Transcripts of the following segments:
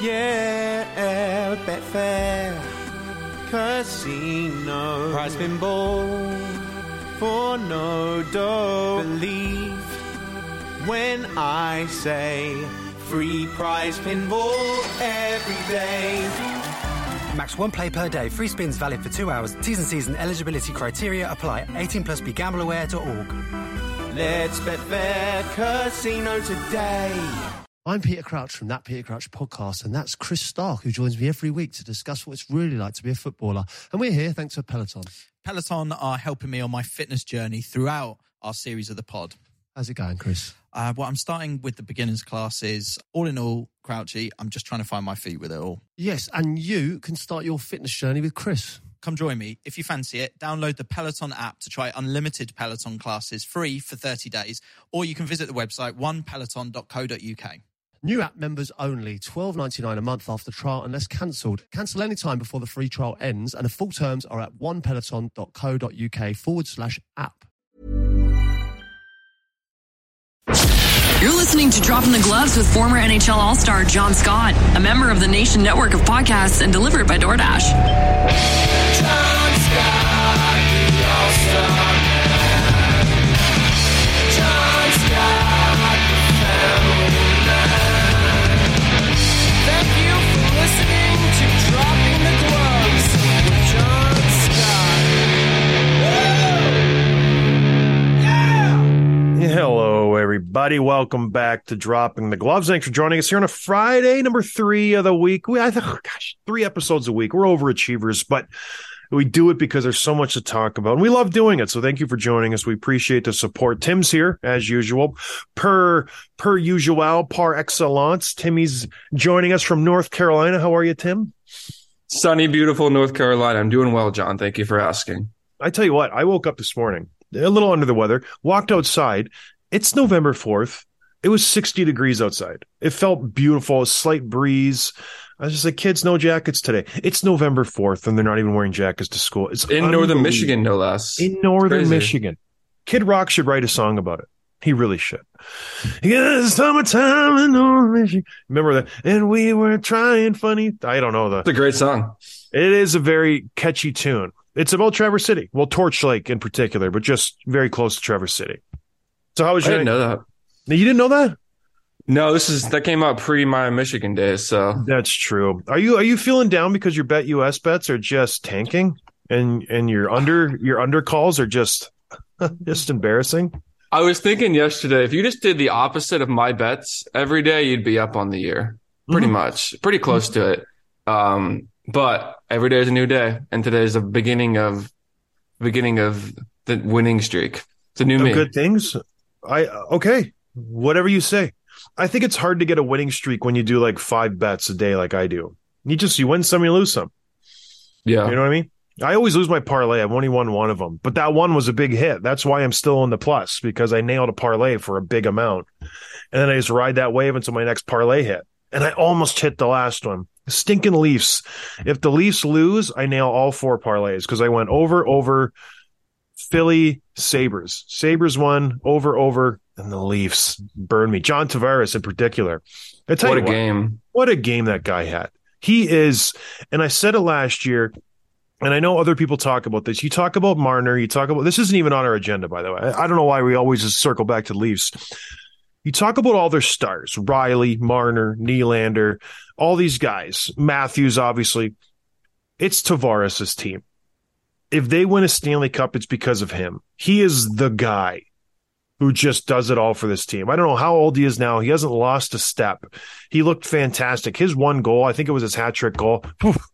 Yeah, Betfair Casino. Prize pinball for no dough. Believe when I say free prize pinball every day. Max 1 play per day. Free spins valid for 2 hours. T's and C's and eligibility criteria apply. 18 plus BeGambleAware.org. Let's Betfair Casino today. I'm Peter Crouch from That Peter Crouch podcast, and that's Chris Stark, who joins me every week to discuss what it's really like to be a footballer. And we're here thanks to Peloton. Peloton are helping me on my fitness journey throughout our series of the pod. How's it going, Chris? Well, I'm starting with the beginners classes. All in all, Crouchy, I'm just trying to find my feet with it all. Yes, and you can start your fitness journey with Chris. Come join me. If you fancy it, download the Peloton app to try unlimited Peloton classes free for 30 days, or you can visit the website onepeloton.co.uk. New app members only, $12.99 a month after trial unless cancelled. Cancel any time before the free trial ends, and the full terms are at onepeloton.co.uk/app. You're listening to Dropping the Gloves with former NHL All-Star John Scott, a member of the Nation Network of Podcasts and delivered by DoorDash. John Scott, the All-Star Man. John Scott, the family man. Thank you for listening to Dropping the Gloves with John Scott. Woo! Yeah! Hello, everybody. Welcome back to Dropping the Gloves. Thanks for joining us here on a Friday, number 3 of the week. 3 episodes a week. We're overachievers, but we do it because there's so much to talk about, and we love doing it. So thank you for joining us. We appreciate the support. Tim's here, as usual. Per usual, par excellence. Timmy's joining us from North Carolina. How are you, Tim? Sunny, beautiful North Carolina. I'm doing well, John. Thank you for asking. I tell you what, I woke up this morning a little under the weather, walked outside. It's November 4th. It was 60 degrees outside. It felt beautiful, a slight breeze. I was just like, kids, no jackets today. It's November 4th, and they're not even wearing jackets to school. It's in Northern Michigan, no less. In Northern Michigan. Kid Rock should write a song about it. He really should. It's summertime in Northern Michigan. Remember that? And we were trying funny. I don't know. It's a great song. It is a very catchy tune. It's about Traverse City. Well, Torch Lake in particular, but just very close to Traverse City. So how was your? I didn't know that. You didn't know that? No, that came out pre my Michigan days. So that's true. Are you feeling down because your Bet US bets are just tanking, and your under calls are just embarrassing? I was thinking yesterday, if you just did the opposite of my bets every day, you'd be up on the year, pretty much, pretty close to it. But every day is a new day, and today is the beginning of the winning streak. It's a new me. Good things. Okay, whatever you say. I think it's hard to get a winning streak when you do like 5 bets a day, like I do. You win some, you lose some. Yeah, you know what I mean. I always lose my parlay. I've only won one of them, but that one was a big hit. That's why I'm still in the plus, because I nailed a parlay for a big amount, and then I just ride that wave until my next parlay hit. And I almost hit the last one. Stinking Leafs. If the Leafs lose, I nail all 4 parlays because I went over, Philly, Sabres. Sabres won, over, and the Leafs burned me. John Tavares in particular. What a game. What a game that guy had. He is, and I said it last year, and I know other people talk about this. You talk about Marner, this isn't even on our agenda, by the way. I don't know why we always just circle back to the Leafs. You talk about all their stars, Riley, Marner, Nylander, all these guys, Matthews, obviously. It's Tavares' team. If they win a Stanley Cup, it's because of him. He is the guy who just does it all for this team. I don't know how old he is now. He hasn't lost a step. He looked fantastic. His one goal, I think it was his hat-trick goal.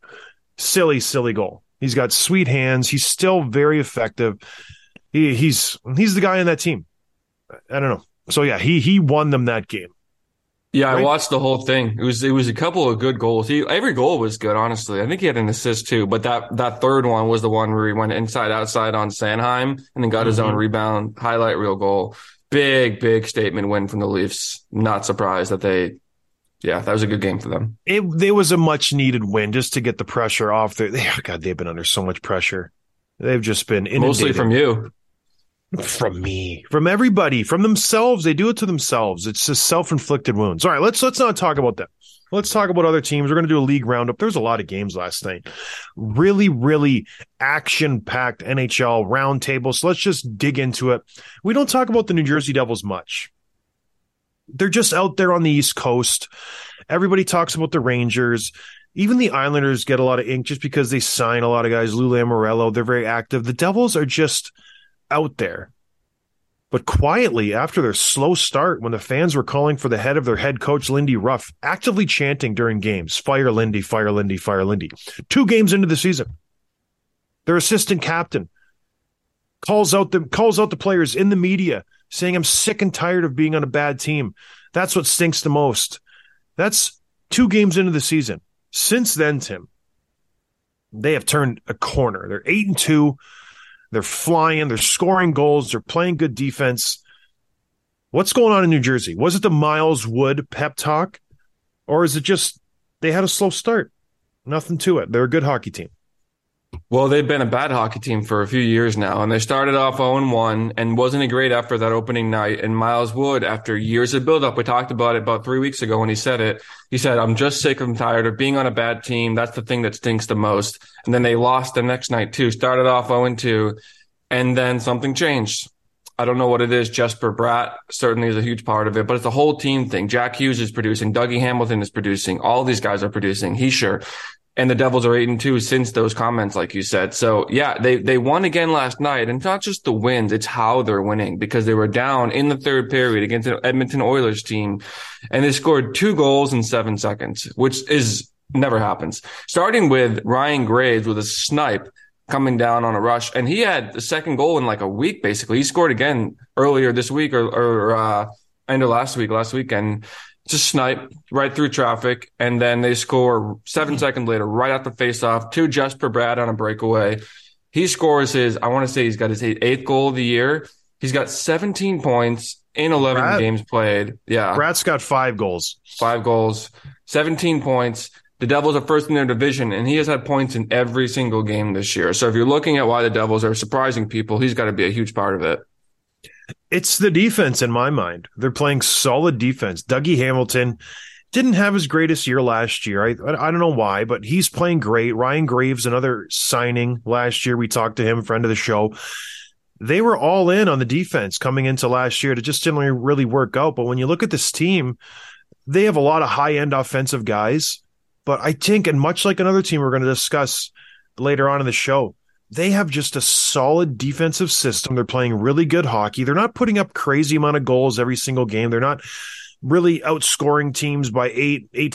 Silly goal. He's got sweet hands. He's still very effective. He's the guy in that team. I don't know. So yeah, he won them that game. Yeah, right? I watched the whole thing. It was a couple of good goals. Every goal was good, honestly. I think he had an assist too, but that third one was the one where he went inside outside on Sanheim and then got his own rebound, highlight reel goal. Big statement win from the Leafs. Not surprised that that was a good game for them. It was a much needed win just to get the pressure off. They've been under so much pressure. They've just been inundated. Mostly from you. From me, from everybody, from themselves. They do it to themselves. It's just self-inflicted wounds. All right, let's not talk about that. Let's talk about other teams. We're going to do a league roundup. There's a lot of games last night. Really, really action-packed NHL roundtable. So let's just dig into it. We don't talk about the New Jersey Devils much. They're just out there on the East Coast. Everybody talks about the Rangers. Even the Islanders get a lot of ink just because they sign a lot of guys. Lou Lamoriello, they're very active. The Devils are just out there. But quietly, after their slow start, when the fans were calling for the head of their head coach, Lindy Ruff, actively chanting during games, fire Lindy, fire Lindy, fire Lindy. 2 games into the season, their assistant captain calls out the players in the media saying, I'm sick and tired of being on a bad team. That's what stinks the most. That's 2 games into the season. Since then, Tim, they have turned a corner. They're 8-2. They're flying. They're scoring goals. They're playing good defense. What's going on in New Jersey? Was it the Miles Wood pep talk? Or is it just they had a slow start? Nothing to it. They're a good hockey team. Well, they've been a bad hockey team for a few years now, and they started off 0-1 and wasn't a great effort that opening night. And Miles Wood, after years of buildup, we talked about it about 3 weeks ago when he said it. He said, I'm just sick and tired of being on a bad team. That's the thing that stinks the most. And then they lost the next night too, started off 0-2, and then something changed. I don't know what it is. Jesper Bratt certainly is a huge part of it, but it's a whole team thing. Jack Hughes is producing. Dougie Hamilton is producing. All these guys are producing. He's sure. And the Devils are 8-2 since those comments, like you said. So yeah, they won again last night, and it's not just the wins, it's how they're winning, because they were down in the third period against an Edmonton Oilers team, and they scored 2 goals in 7 seconds, which is never happens. Starting with Ryan Graves with a snipe coming down on a rush, and he had the second goal in like a week, basically. He scored again earlier this week or end of last weekend. Just snipe right through traffic, and then they score 7 seconds later, right at the faceoff, to Jesper Bratt on a breakaway. He scores he's got his 8th goal of the year. He's got 17 points in 11 games played. Yeah. Bratt's got 5 goals. 5 goals, 17 points. The Devils are first in their division, and he has had points in every single game this year. So if you're looking at why the Devils are surprising people, he's got to be a huge part of it. It's the defense in my mind. They're playing solid defense. Dougie Hamilton didn't have his greatest year last year. I don't know why, but he's playing great. Ryan Graves, another signing last year. We talked to him, friend of the show. They were all in on the defense coming into last year. It just didn't really work out. But when you look at this team, they have a lot of high-end offensive guys. But I think, and much like another team we're going to discuss later on in the show, they have just a solid defensive system. They're playing really good hockey. They're not putting up crazy amount of goals every single game. They're not really outscoring teams by 8-5,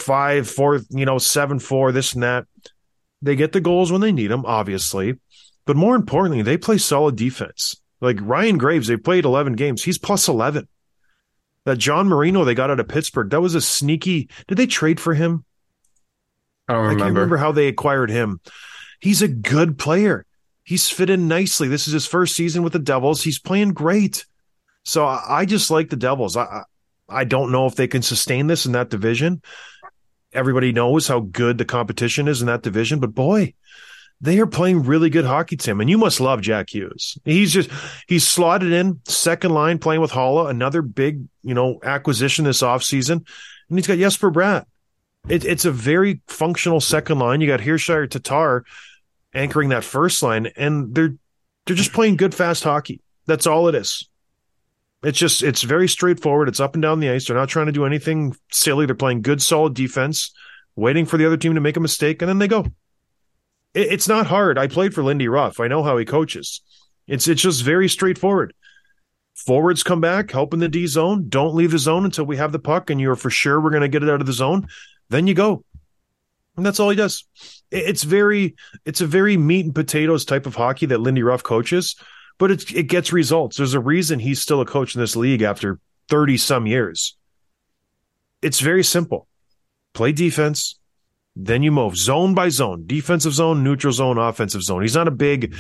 7-4, this and that. They get the goals when they need them, obviously. But more importantly, they play solid defense. Like Ryan Graves, they played 11 games. He's plus 11. That John Marino they got out of Pittsburgh, that was a sneaky. Did they trade for him? I don't remember. I can't remember how they acquired him. He's a good player. He's fit in nicely. This is his first season with the Devils. He's playing great. So I just like the Devils. I don't know if they can sustain this in that division. Everybody knows how good the competition is in that division, but boy, they are playing really good hockey, Tim. And you must love Jack Hughes. He's slotted in second line playing with Holla, another big, acquisition this offseason. And he's got Jesper Bratt. It's a very functional second line. You got Hershiser Tatar anchoring that first line, and they're just playing good, fast hockey. That's all it is. It's very straightforward. It's up and down the ice. They're not trying to do anything silly. They're playing good, solid defense, waiting for the other team to make a mistake, and then they go. It's not hard. I played for Lindy Ruff. I know how he coaches. It's just very straightforward. Forwards come back, help in the D zone. Don't leave the zone until we have the puck, and you're for sure we're going to get it out of the zone. Then you go. And that's all he does. It's a very meat and potatoes type of hockey that Lindy Ruff coaches, but it gets results. There's a reason he's still a coach in this league after 30 some years. It's very simple. Play defense, then you move zone by zone, defensive zone, neutral zone, offensive zone. He's not a big,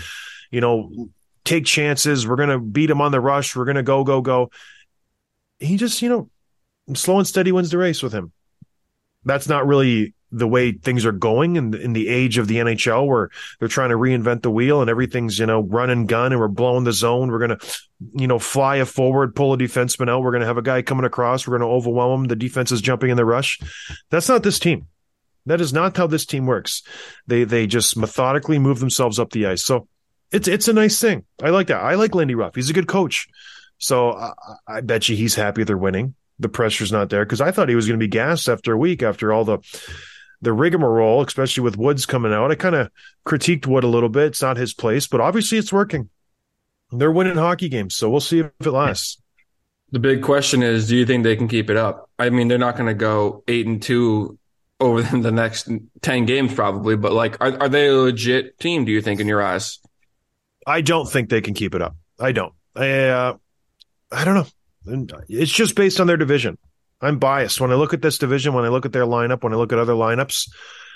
take chances. We're going to beat him on the rush. We're going to go. He just, slow and steady wins the race with him. That's not really the way things are going in the age of the NHL, where they're trying to reinvent the wheel and everything's, run and gun, and we're blowing the zone. We're going to, fly a forward, pull a defenseman out. We're going to have a guy coming across. We're going to overwhelm him. The defense is jumping in the rush. That's not this team. That is not how this team works. They just methodically move themselves up the ice. So it's a nice thing. I like that. I like Lindy Ruff. He's a good coach. So I bet you he's happy they're winning. The pressure's not there, because I thought he was going to be gassed after a week, after all the rigmarole, especially with Woods coming out. I kind of critiqued Wood a little bit. It's not his place, but obviously it's working. They're winning hockey games, so we'll see if it lasts. The big question is, do you think they can keep it up? I mean, they're not going to go 8-2 over the next 10 games probably, but are they a legit team, do you think, in your eyes? I don't think they can keep it up. I don't. I don't know. It's just based on their division. I'm biased. When I look at this division, when I look at their lineup, when I look at other lineups,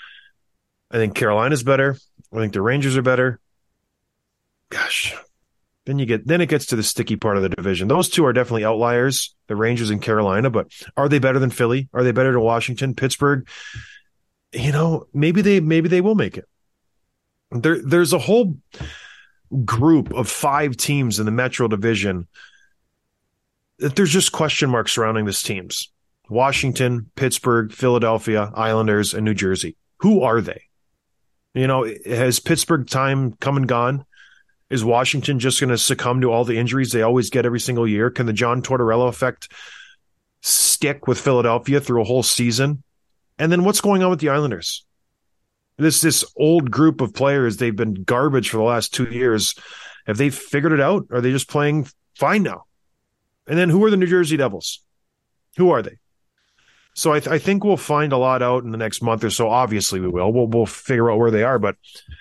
I think Carolina's better. I think the Rangers are better. Gosh. Then it gets to the sticky part of the division. Those two are definitely outliers, the Rangers and Carolina, but are they better than Philly? Are they better than Washington, Pittsburgh? Maybe they will make it. There's a whole group of 5 teams in the Metro Division that there's just question marks surrounding these teams. Washington, Pittsburgh, Philadelphia, Islanders, and New Jersey. Who are they? Has Pittsburgh time come and gone? Is Washington just going to succumb to all the injuries they always get every single year? Can the John Tortorella effect stick with Philadelphia through a whole season? And then what's going on with the Islanders? This old group of players, they've been garbage for the last 2 years. Have they figured it out? Are they just playing fine now? And then who are the New Jersey Devils? Who are they? So I think we'll find a lot out in the next month or so. Obviously we will. We'll figure out where they are, but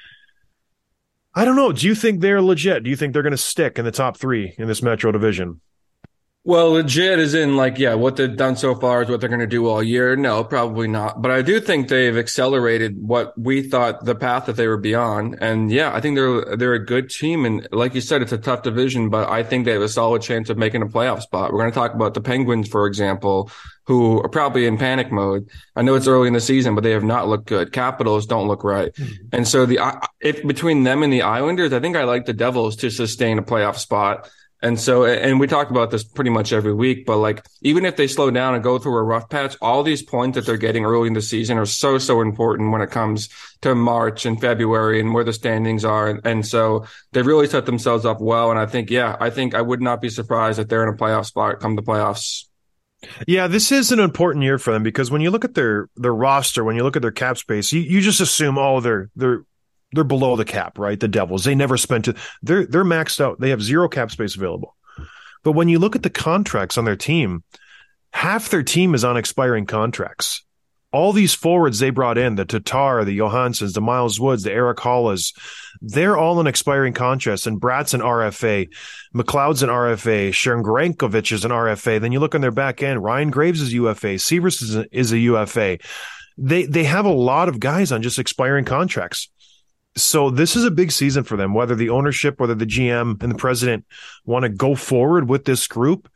I don't know. Do you think they're legit? Do you think they're going to stick in the top 3 in this Metro Division? Well, legit is in what they've done so far is what they're going to do all year. No, probably not. But I do think they've accelerated what we thought the path that they were beyond. And yeah, I think they're a good team. And like you said, it's a tough division, but I think they have a solid chance of making a playoff spot. We're going to talk about the Penguins, for example, who are probably in panic mode. I know it's early in the season, but they have not looked good. Capitals don't look right. Mm-hmm. And so if between them and the Islanders, I think I like the Devils to sustain a playoff spot. And so, and we talk about this pretty much every week, but even if they slow down and go through a rough patch, all these points that they're getting early in the season are so, so important when it comes to March and February and where the standings are. And so they really set themselves up well. And I think I would not be surprised if they're in a playoff spot come the playoffs. Yeah, this is an important year for them, because when you look at their roster, when you look at their cap space, you just assume, they're below the cap, right? The Devils, they never spent it. They're maxed out. They have 0 cap space available. But when you look at the contracts on their team, half their team is on expiring contracts. All these forwards they brought in, the Tatar, the Johanssons, the Miles Woods, the Eric Hollas, they're all on expiring contracts. And Bratt's an RFA, McLeod's an RFA, Sharon Grankovic is an RFA. Then you look on their back end, Ryan Graves is UFA, Severus is a UFA. They have a lot of guys on just expiring contracts. So this is a big season for them, whether the ownership, whether the GM and the president want to go forward with this group.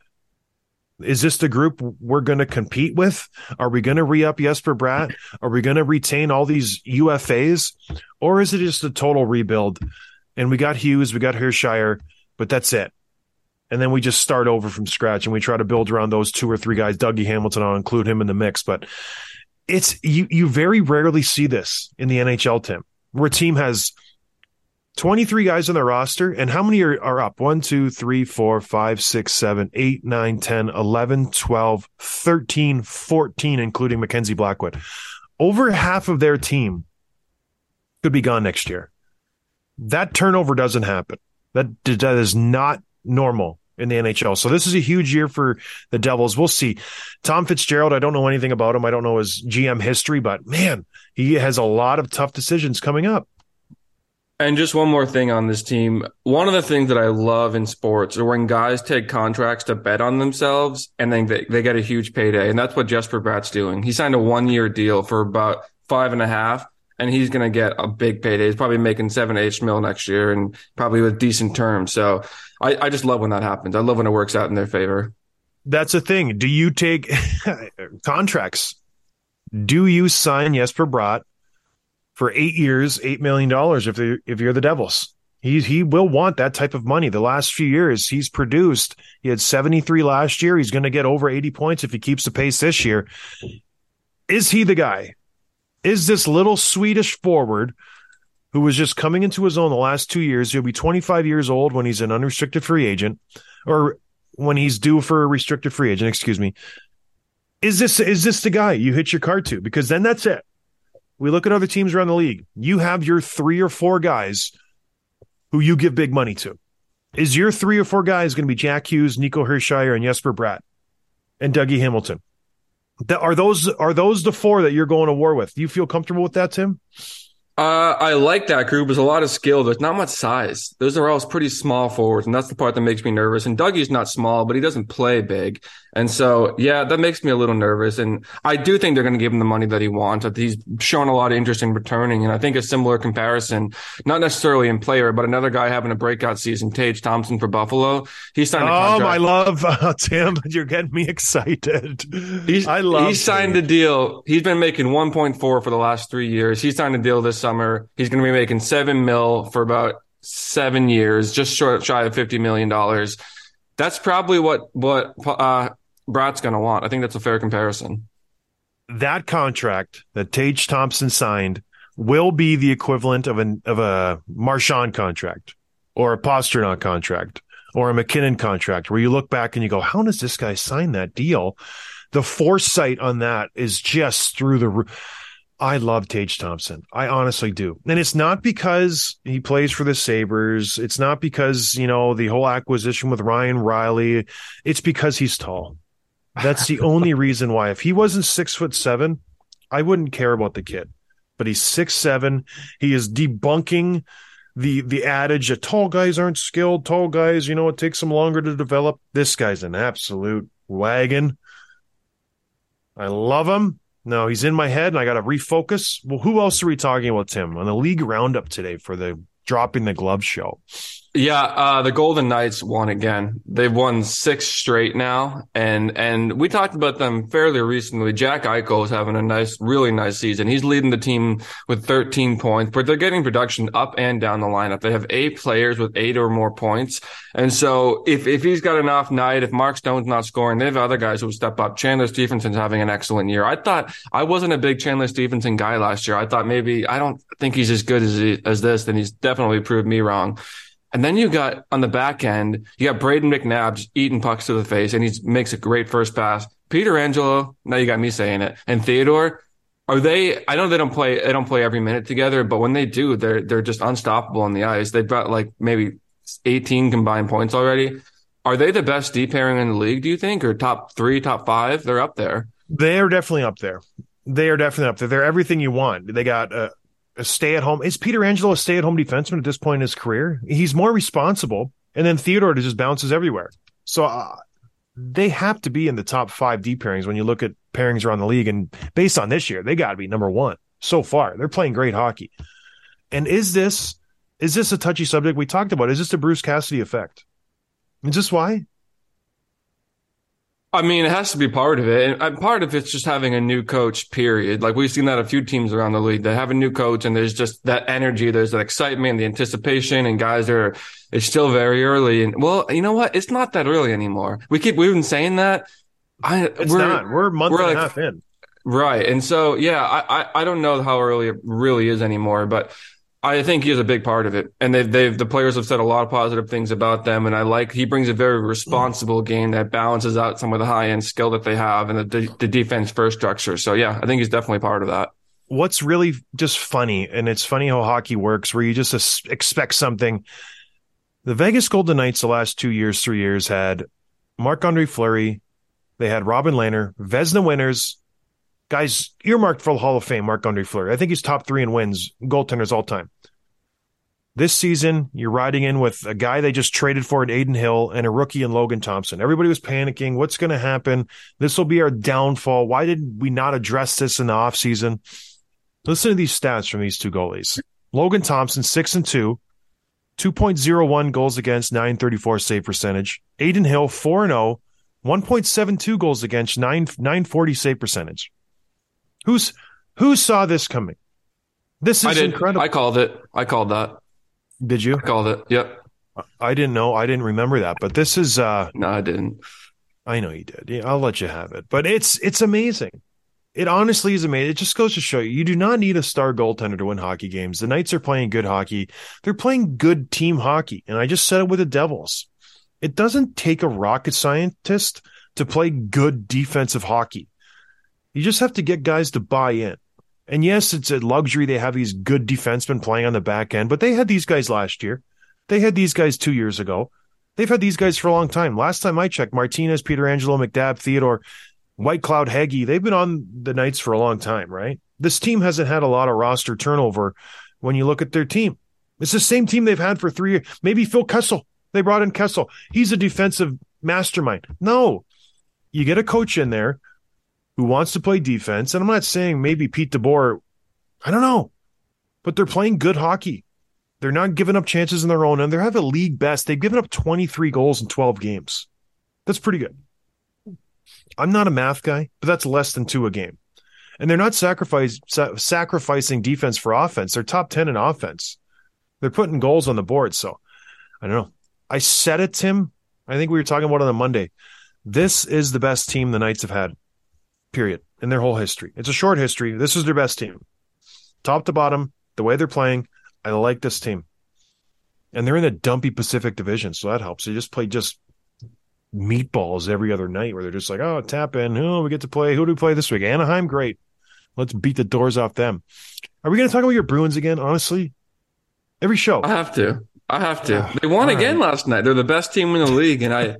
Is this the group we're going to compete with? Are we going to re-up Jesper Bratt? Are we going to retain all these UFAs? Or is it just a total rebuild? And we got Hughes, we got Hershire, but that's it. And then we just start over from scratch and we try to build around those 2 or 3 guys. Dougie Hamilton, I'll include him in the mix. But it's you very rarely see this in the NHL, Tim, where a team has 23 guys on their roster, and how many are up? 1, 2, 3, 4, 5, 6, 7, 8, 9, 10, 11, 12, 13, 14, including Mackenzie Blackwood. Over half of their team could be gone next year. That turnover doesn't happen. That is not normal in the NHL. So this is a huge year for the Devils. We'll see. Tom Fitzgerald, I don't know anything about him. I don't know his GM history, but man, he has a lot of tough decisions coming up. And just one more thing on this team. One of the things that I love in sports are when guys take contracts to bet on themselves and then they get a huge payday. And that's what Jesper Bratt's doing. He signed a 1-year deal for about 5.5, and he's going to get a big payday. He's probably making $7-8 million next year and probably with decent terms. So I just love when that happens. I love when it works out in their favor. That's a thing. Do you take contracts? Do you sign Jesper Bratt for 8 years, $8 million if you're the Devils? He will want that type of money. The last few years he's produced. He had 73 last year. He's going to get over 80 points if he keeps the pace this year. Is he the guy? Is this little Swedish forward who was just coming into his own the last 2 years? He'll be 25 years old when he's an unrestricted free agent, or when he's due for a restricted free agent, excuse me. Is this the guy you hit your card to? Because then that's it. We look at other teams around the league. You have your 3 or 4 guys who you give big money to. Is your 3 or 4 guys going to be Jack Hughes, Nico Hischier, and Jesper Bratt, and Dougie Hamilton? Are those the 4 that you're going to war with? Do you feel comfortable with that, Tim? I like that group. There's a lot of skill. There's not much size. Those are all pretty small forwards, and that's the part that makes me nervous. And Dougie's not small, but he doesn't play big. And so, yeah, that makes me a little nervous. And I do think they're going to give him the money that he wants. He's shown a lot of interest in returning. And I think a similar comparison, not necessarily in player, but another guy having a breakout season, Tage Thompson for Buffalo. He signed a contract. I love Tim. You're getting me excited. He signed a deal. He's been making 1.4 for the last 3 years. He signed a deal this summer. He's going to be making $7 million for about 7 years, just shy of $50 million. That's probably what Bratt's going to want. I think that's a fair comparison. That contract that Tage Thompson signed will be the equivalent of a Marchand contract, or a Pastrnak contract, or a McKinnon contract, where you look back and you go, how does this guy sign that deal? The foresight on that is just through the roof. I love Tage Thompson. I honestly do. And it's not because he plays for the Sabres. It's not because, the whole acquisition with Ryan Riley. It's because he's tall. That's the only reason why. If he wasn't 6'7", I wouldn't care about the kid. But he's 6'7". He is debunking the adage that tall guys aren't skilled. Tall guys, it takes them longer to develop. This guy's an absolute wagon. I love him. No, he's in my head, and I got to refocus. Well, who else are we talking about, Tim, on the league roundup today for the Dropping the Glove show? Yeah, the Golden Knights won again. They've won 6 straight now, and we talked about them fairly recently. Jack Eichel is having a really nice season. He's leading the team with 13 points, but they're getting production up and down the lineup. They have 8 players with 8 or more points, and so if he's got an off night, if Mark Stone's not scoring, they have other guys who step up. Chandler Stephenson's having an excellent year. I wasn't a big Chandler Stephenson guy last year. I thought maybe I don't think he's as good as this, and he's definitely proved me wrong. And then you got, on the back end, you got Braden McNabb just eating pucks to the face, and he makes a great first pass. Pietrangelo, now you got me saying it, and Theodore, I know they don't play every minute together, but when they do, they're just unstoppable on the ice. They've got like maybe 18 combined points already. Are they the best D pairing in the league, do you think? Or top 3, top 5? They're up there. They're definitely up there. They're everything you want. They got a stay-at-home. Is Pietrangelo a stay-at-home defenseman at this point in his career? He's more responsible, and then Theodore just bounces everywhere. So they have to be in the top 5 D pairings when you look at pairings around the league, and based on this year, they got to be number 1 so far. They're playing great hockey. And is this a touchy subject we talked about? Is this the Bruce Cassidy effect? Is this why? I mean, it has to be part of it. And part of it's just having a new coach, period. Like, we've seen that a few teams around the league that have a new coach, and there's just that energy. There's that excitement, the anticipation, and guys it's still very early. And, well, you know what? It's not that early anymore. We've been saying that. We're a month and a half in. Right. And so, yeah, I don't know how early it really is anymore, but I think he is a big part of it. And the players have said a lot of positive things about them. And he brings a very responsible game that balances out some of the high end skill that they have and the defense first structure. So yeah, I think he's definitely part of that. What's really just funny, and it's funny how hockey works, where you just expect something. The Vegas Golden Knights the last 2 years, 3 years had Marc-Andre Fleury. They had Robin Lehner, Vezina winners, guys earmarked for the Hall of Fame. Marc-Andre Fleury, I think he's top 3 in wins, goaltenders all time. This season, you're riding in with a guy they just traded for at Adin Hill and a rookie in Logan Thompson. Everybody was panicking. What's going to happen? This will be our downfall. Why did we not address this in the offseason? Listen to these stats from these 2 goalies. Logan Thompson, 6-2, 2.01 goals against, .934 save percentage. Adin Hill, 4-0, 1.72 goals against, .940 save percentage. Who saw this coming? This is incredible. I called it. I called that. Did you? I called it. Yep. I didn't know. I didn't remember that. But this is. No, I didn't. I know you did. Yeah, I'll let you have it. But it's amazing. It honestly is amazing. It just goes to show you do not need a star goaltender to win hockey games. The Knights are playing good hockey. They're playing good team hockey. And I just said it with the Devils. It doesn't take a rocket scientist to play good defensive hockey. You just have to get guys to buy in. And yes, it's a luxury they have these good defensemen playing on the back end, but they had these guys last year. They had these guys 2 years ago. They've had these guys for a long time. Last time I checked, Martinez, Pietrangelo, McDabb, Theodore, White Cloud, Heggie, they've been on the Knights for a long time, right? This team hasn't had a lot of roster turnover when you look at their team. It's the same team they've had for 3 years. Maybe Phil Kessel. They brought in Kessel. He's a defensive mastermind. No. You get a coach in there who wants to play defense, and I'm not saying maybe Pete DeBoer, I don't know, but they're playing good hockey. They're not giving up chances in their own, and they have a league best. They've given up 23 goals in 12 games. That's pretty good. I'm not a math guy, but that's less than 2 a game. And they're not sacrificing defense for offense. They're top 10 in offense. They're putting goals on the board. So I don't know. I said it, Tim. I think we were talking about it on Monday. This is the best team the Knights have had, period, in their whole history. It's a short history. This is their best team. Top to bottom, the way they're playing, I like this team. And they're in the dumpy Pacific Division, so that helps. They just play meatballs every other night where they're just like, oh, tap in. Oh, we get to play. Who do we play this week? Anaheim? Great. Let's beat the doors off them. Are we going to talk about your Bruins again, honestly? Every show. I have to. They won again last night. They're the best team in the league, and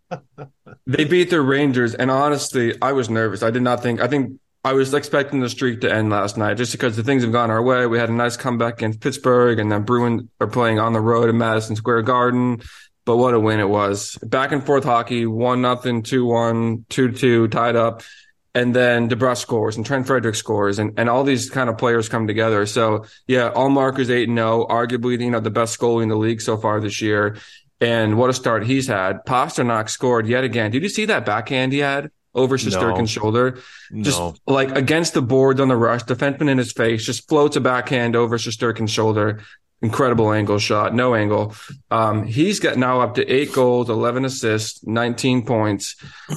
they beat the Rangers. And honestly, I was nervous. I think I was expecting the streak to end last night just because the things have gone our way. We had a nice comeback against Pittsburgh, and then Bruins are playing on the road in Madison Square Garden. But what a win it was. Back and forth hockey, 1-0, 2-1, 2-2, tied up. And then DeBrusk scores and Trent Frederick scores and all these kind of players come together. So, yeah, Allmark is 8-0, arguably, the best goalie in the league so far this year. And what a start he's had. Pasternak scored yet again. Did you see that backhand he had over Shesterkin's shoulder? Just like against the boards on the rush, defenseman in his face, just floats a backhand over Shesterkin's shoulder. Incredible angle shot, no angle. He's got now up to 8 goals, 11 assists, 19 points.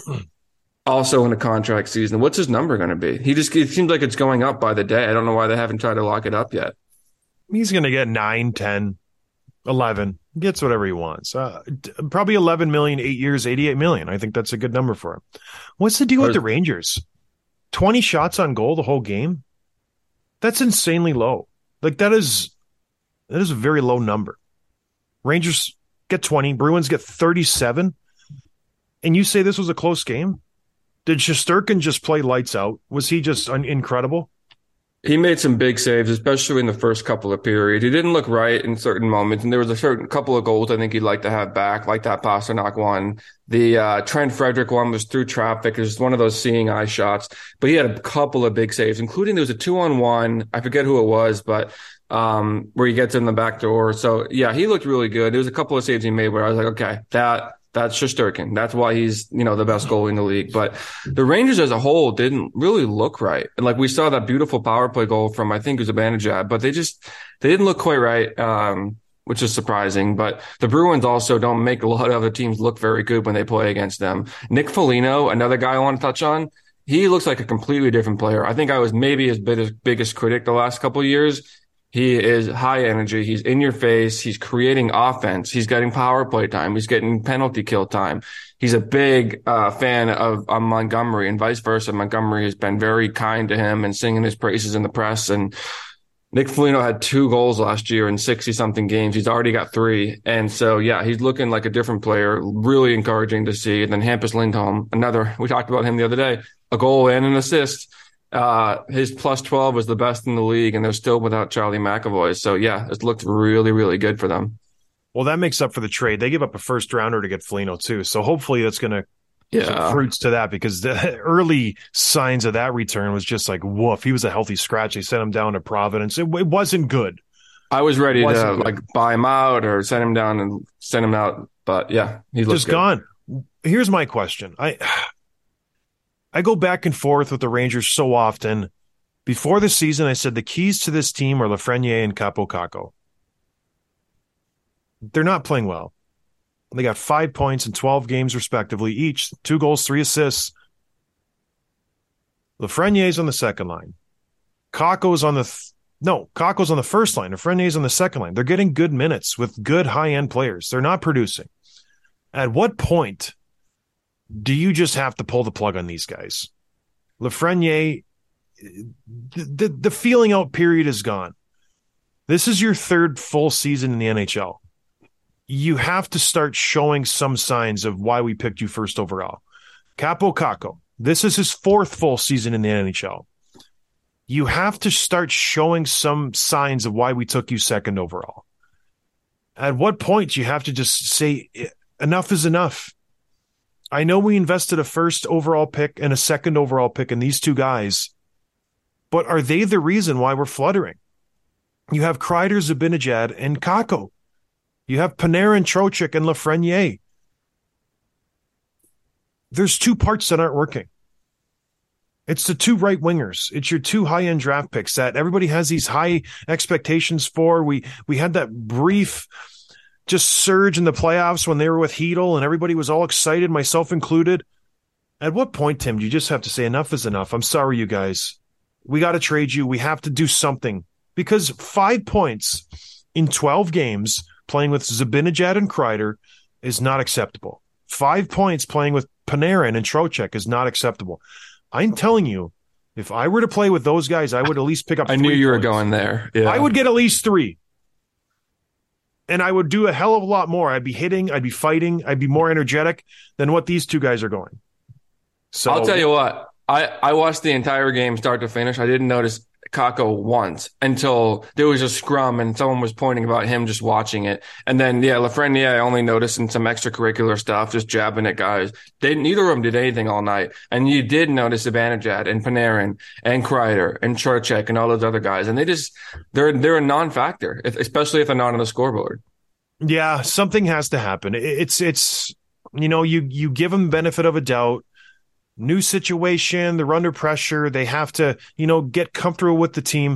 Also in a contract season. What's his number going to be? It seems like it's going up by the day. I don't know why they haven't tried to lock it up yet. He's going to get 9, 10, 11. Gets whatever he wants. Probably 11 million, 8 years, 88 million. I think that's a good number for him. What's the deal with the Rangers? 20 shots on goal the whole game? That's insanely low. Like that is a very low number. Rangers get 20, Bruins get 37. And you say this was a close game? Did Shesterkin just play lights out? Was he just incredible? He made some big saves, especially in the first couple of periods. He didn't look right in certain moments, and there was a certain couple of goals I think he'd like to have back, like that Pasternak one. The Trent Frederick one was through traffic. It was one of those seeing eye shots. But he had a couple of big saves, including there was a 2-on-1. I forget who it was, but where he gets in the back door. So, yeah, he looked really good. There was a couple of saves he made where I was like, okay, that's Shesterkin. That's why he's, the best goalie in the league. But the Rangers as a whole didn't really look right. And like we saw that beautiful power play goal from, I think it was Zibanejad, but they didn't look quite right, which is surprising. But the Bruins also don't make a lot of other teams look very good when they play against them. Nick Foligno, another guy I want to touch on, he looks like a completely different player. I think I was maybe his biggest critic the last couple of years. He is high energy. He's in your face. He's creating offense. He's getting power play time. He's getting penalty kill time. He's a big fan of Montgomery and vice versa. Montgomery has been very kind to him and singing his praises in the press. And Nick Foligno had 2 goals last year in 60-something games. He's already got 3. And so, yeah, he's looking like a different player. Really encouraging to see. And then Hampus Lindholm, we talked about him the other day, a goal and an assist. His plus 12 was the best in the league, and they're still without Charlie McAvoy. So, yeah, it looked really, really good for them. Well, that makes up for the trade. They give up a first-rounder to get Foligno, too. So, hopefully that's going to some fruits to that because the early signs of that return was just like, woof. He was a healthy scratch. They sent him down to Providence. It wasn't good. I was ready to buy him out or send him down and send him out. But, yeah, he looks just gone. Here's my question. I go back and forth with the Rangers so often. Before the season, I said the keys to this team are Lafreniere and Capo Caco. They're not playing well. They got 5 points in 12 games, respectively, each. 2 goals, 3 assists. Lafreniere's on the second line. Caco's on the first line. Lafreniere's on the second line. They're getting good minutes with good high-end players. They're not producing. At what point do you just have to pull the plug on these guys? Lafreniere, the feeling out period is gone. This is your third full season in the NHL. You have to start showing some signs of why we picked you first overall. Capo Caco, this is his fourth full season in the NHL. You have to start showing some signs of why we took you second overall. At what point you have to just say, enough is enough. I know we invested a first overall pick and a second overall pick in these two guys, but are they the reason why we're fluttering? You have Kreider, Zibanejad, and Caco. You have Panarin, Trocheck, and Lafreniere. There's 2 parts that aren't working. It's the 2 right wingers. It's your 2 high-end draft picks that everybody has these high expectations for. We had that brief just surge in the playoffs when they were with Hedel and everybody was all excited, myself included. At what point, Tim, do you just have to say enough is enough? I'm sorry, you guys. We got to trade you. We have to do something. Because 5 points in 12 games playing with Zibanejad and Kreider is not acceptable. 5 points playing with Panarin and Trocheck is not acceptable. I'm telling you, if I were to play with those guys, I would at least pick up 3 I knew you were points. going there. Yeah. I would get at least 3. And I would do a hell of a lot more. I'd be hitting, I'd be fighting, I'd be more energetic than what these 2 guys are going. So I'll tell you what, I watched the entire game start to finish. I didn't notice Caco once until there was a scrum and someone was pointing about him just watching it. And then, Lafreniere, I only noticed in some extracurricular stuff, just jabbing at guys. Neither of them did anything all night. And you did notice Zibanejad and Panarin and Kreider and Trocheck and all those other guys. And they're a non-factor, especially if they're not on the scoreboard. Yeah, something has to happen. It's you give them the benefit of a doubt. New situation, they're under pressure. They have to, get comfortable with the team.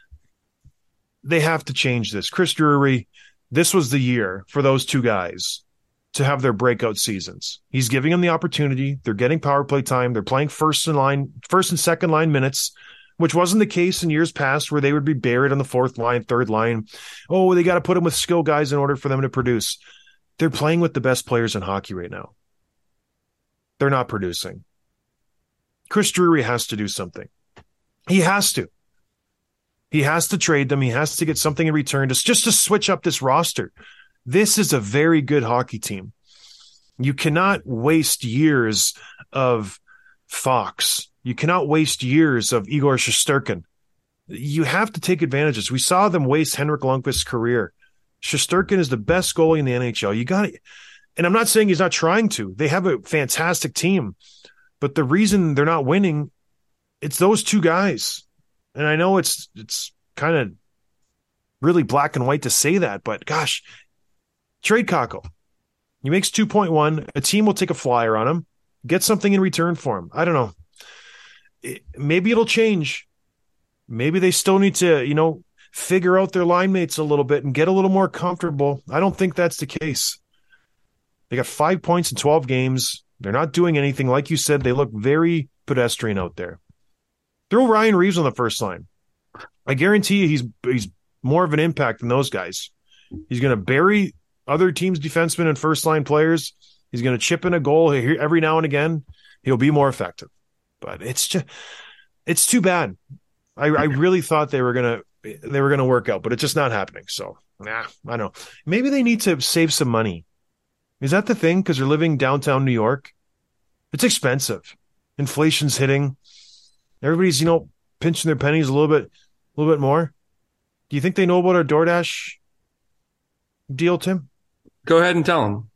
They have to change this. Chris Drury, this was the year for those 2 guys to have their breakout seasons. He's giving them the opportunity. They're getting power play time. They're playing first and second line minutes, which wasn't the case in years past where they would be buried on the 4th line, 3rd line. Oh, they got to put them with skill guys in order for them to produce. They're playing with the best players in hockey right now. They're not producing. Chris Drury has to do something. He has to. He has to trade them. He has to get something in return just to switch up this roster. This is a very good hockey team. You cannot waste years of Fox. You cannot waste years of Igor Shesterkin. You have to take advantages. We saw them waste Henrik Lundqvist's career. Shesterkin is the best goalie in the NHL. You got it. And I'm not saying he's not trying to. They have a fantastic team. But the reason they're not winning, it's those 2 guys. And I know it's kind of really black and white to say that, but gosh, trade Caco. He makes 2.1. A team will take a flyer on him, get something in return for him. I don't know. Maybe it'll change. Maybe they still need to, figure out their line mates a little bit and get a little more comfortable. I don't think that's the case. They got 5 points in 12 games. They're not doing anything. Like you said, they look very pedestrian out there. Throw Ryan Reeves on the first line. I guarantee you he's more of an impact than those guys. He's going to bury other teams' defensemen and first-line players. He's going to chip in a goal every now and again. He'll be more effective. But it's too bad. I really thought they were going to work out, but it's just not happening. So, I don't know. Maybe they need to save some money. Is that the thing? Because they're living downtown New York? It's expensive. Inflation's hitting. Everybody's, pinching their pennies a little bit more. Do you think they know about our DoorDash deal, Tim? Go ahead and tell them.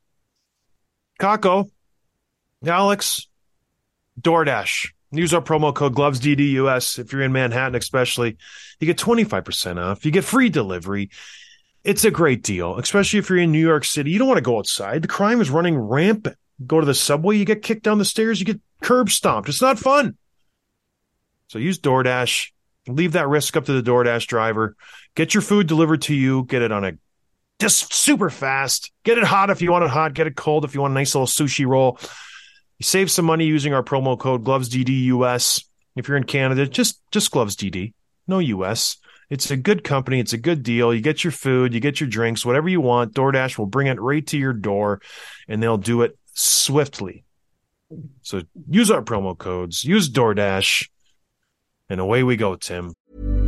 Caco, Alex, DoorDash. Use our promo code GlovesDDUS if you're in Manhattan especially. You get 25% off. You get free delivery. It's a great deal, especially if you're in New York City. You don't want to go outside. The crime is running rampant. Go to the subway, you get kicked down the stairs, you get curb stomped. It's not fun. So use DoorDash. Leave that risk up to the DoorDash driver. Get your food delivered to you. Get it on just super fast. Get it hot if you want it hot. Get it cold if you want a nice little sushi roll. You save some money using our promo code GlovesDDUS. If you're in Canada, just GlovesDD. No US. It's a good company. It's a good deal. You get your food, you get your drinks, whatever you want. DoorDash will bring it right to your door, and they'll do it swiftly. So use our promo codes. Use DoorDash. And away we go, Tim.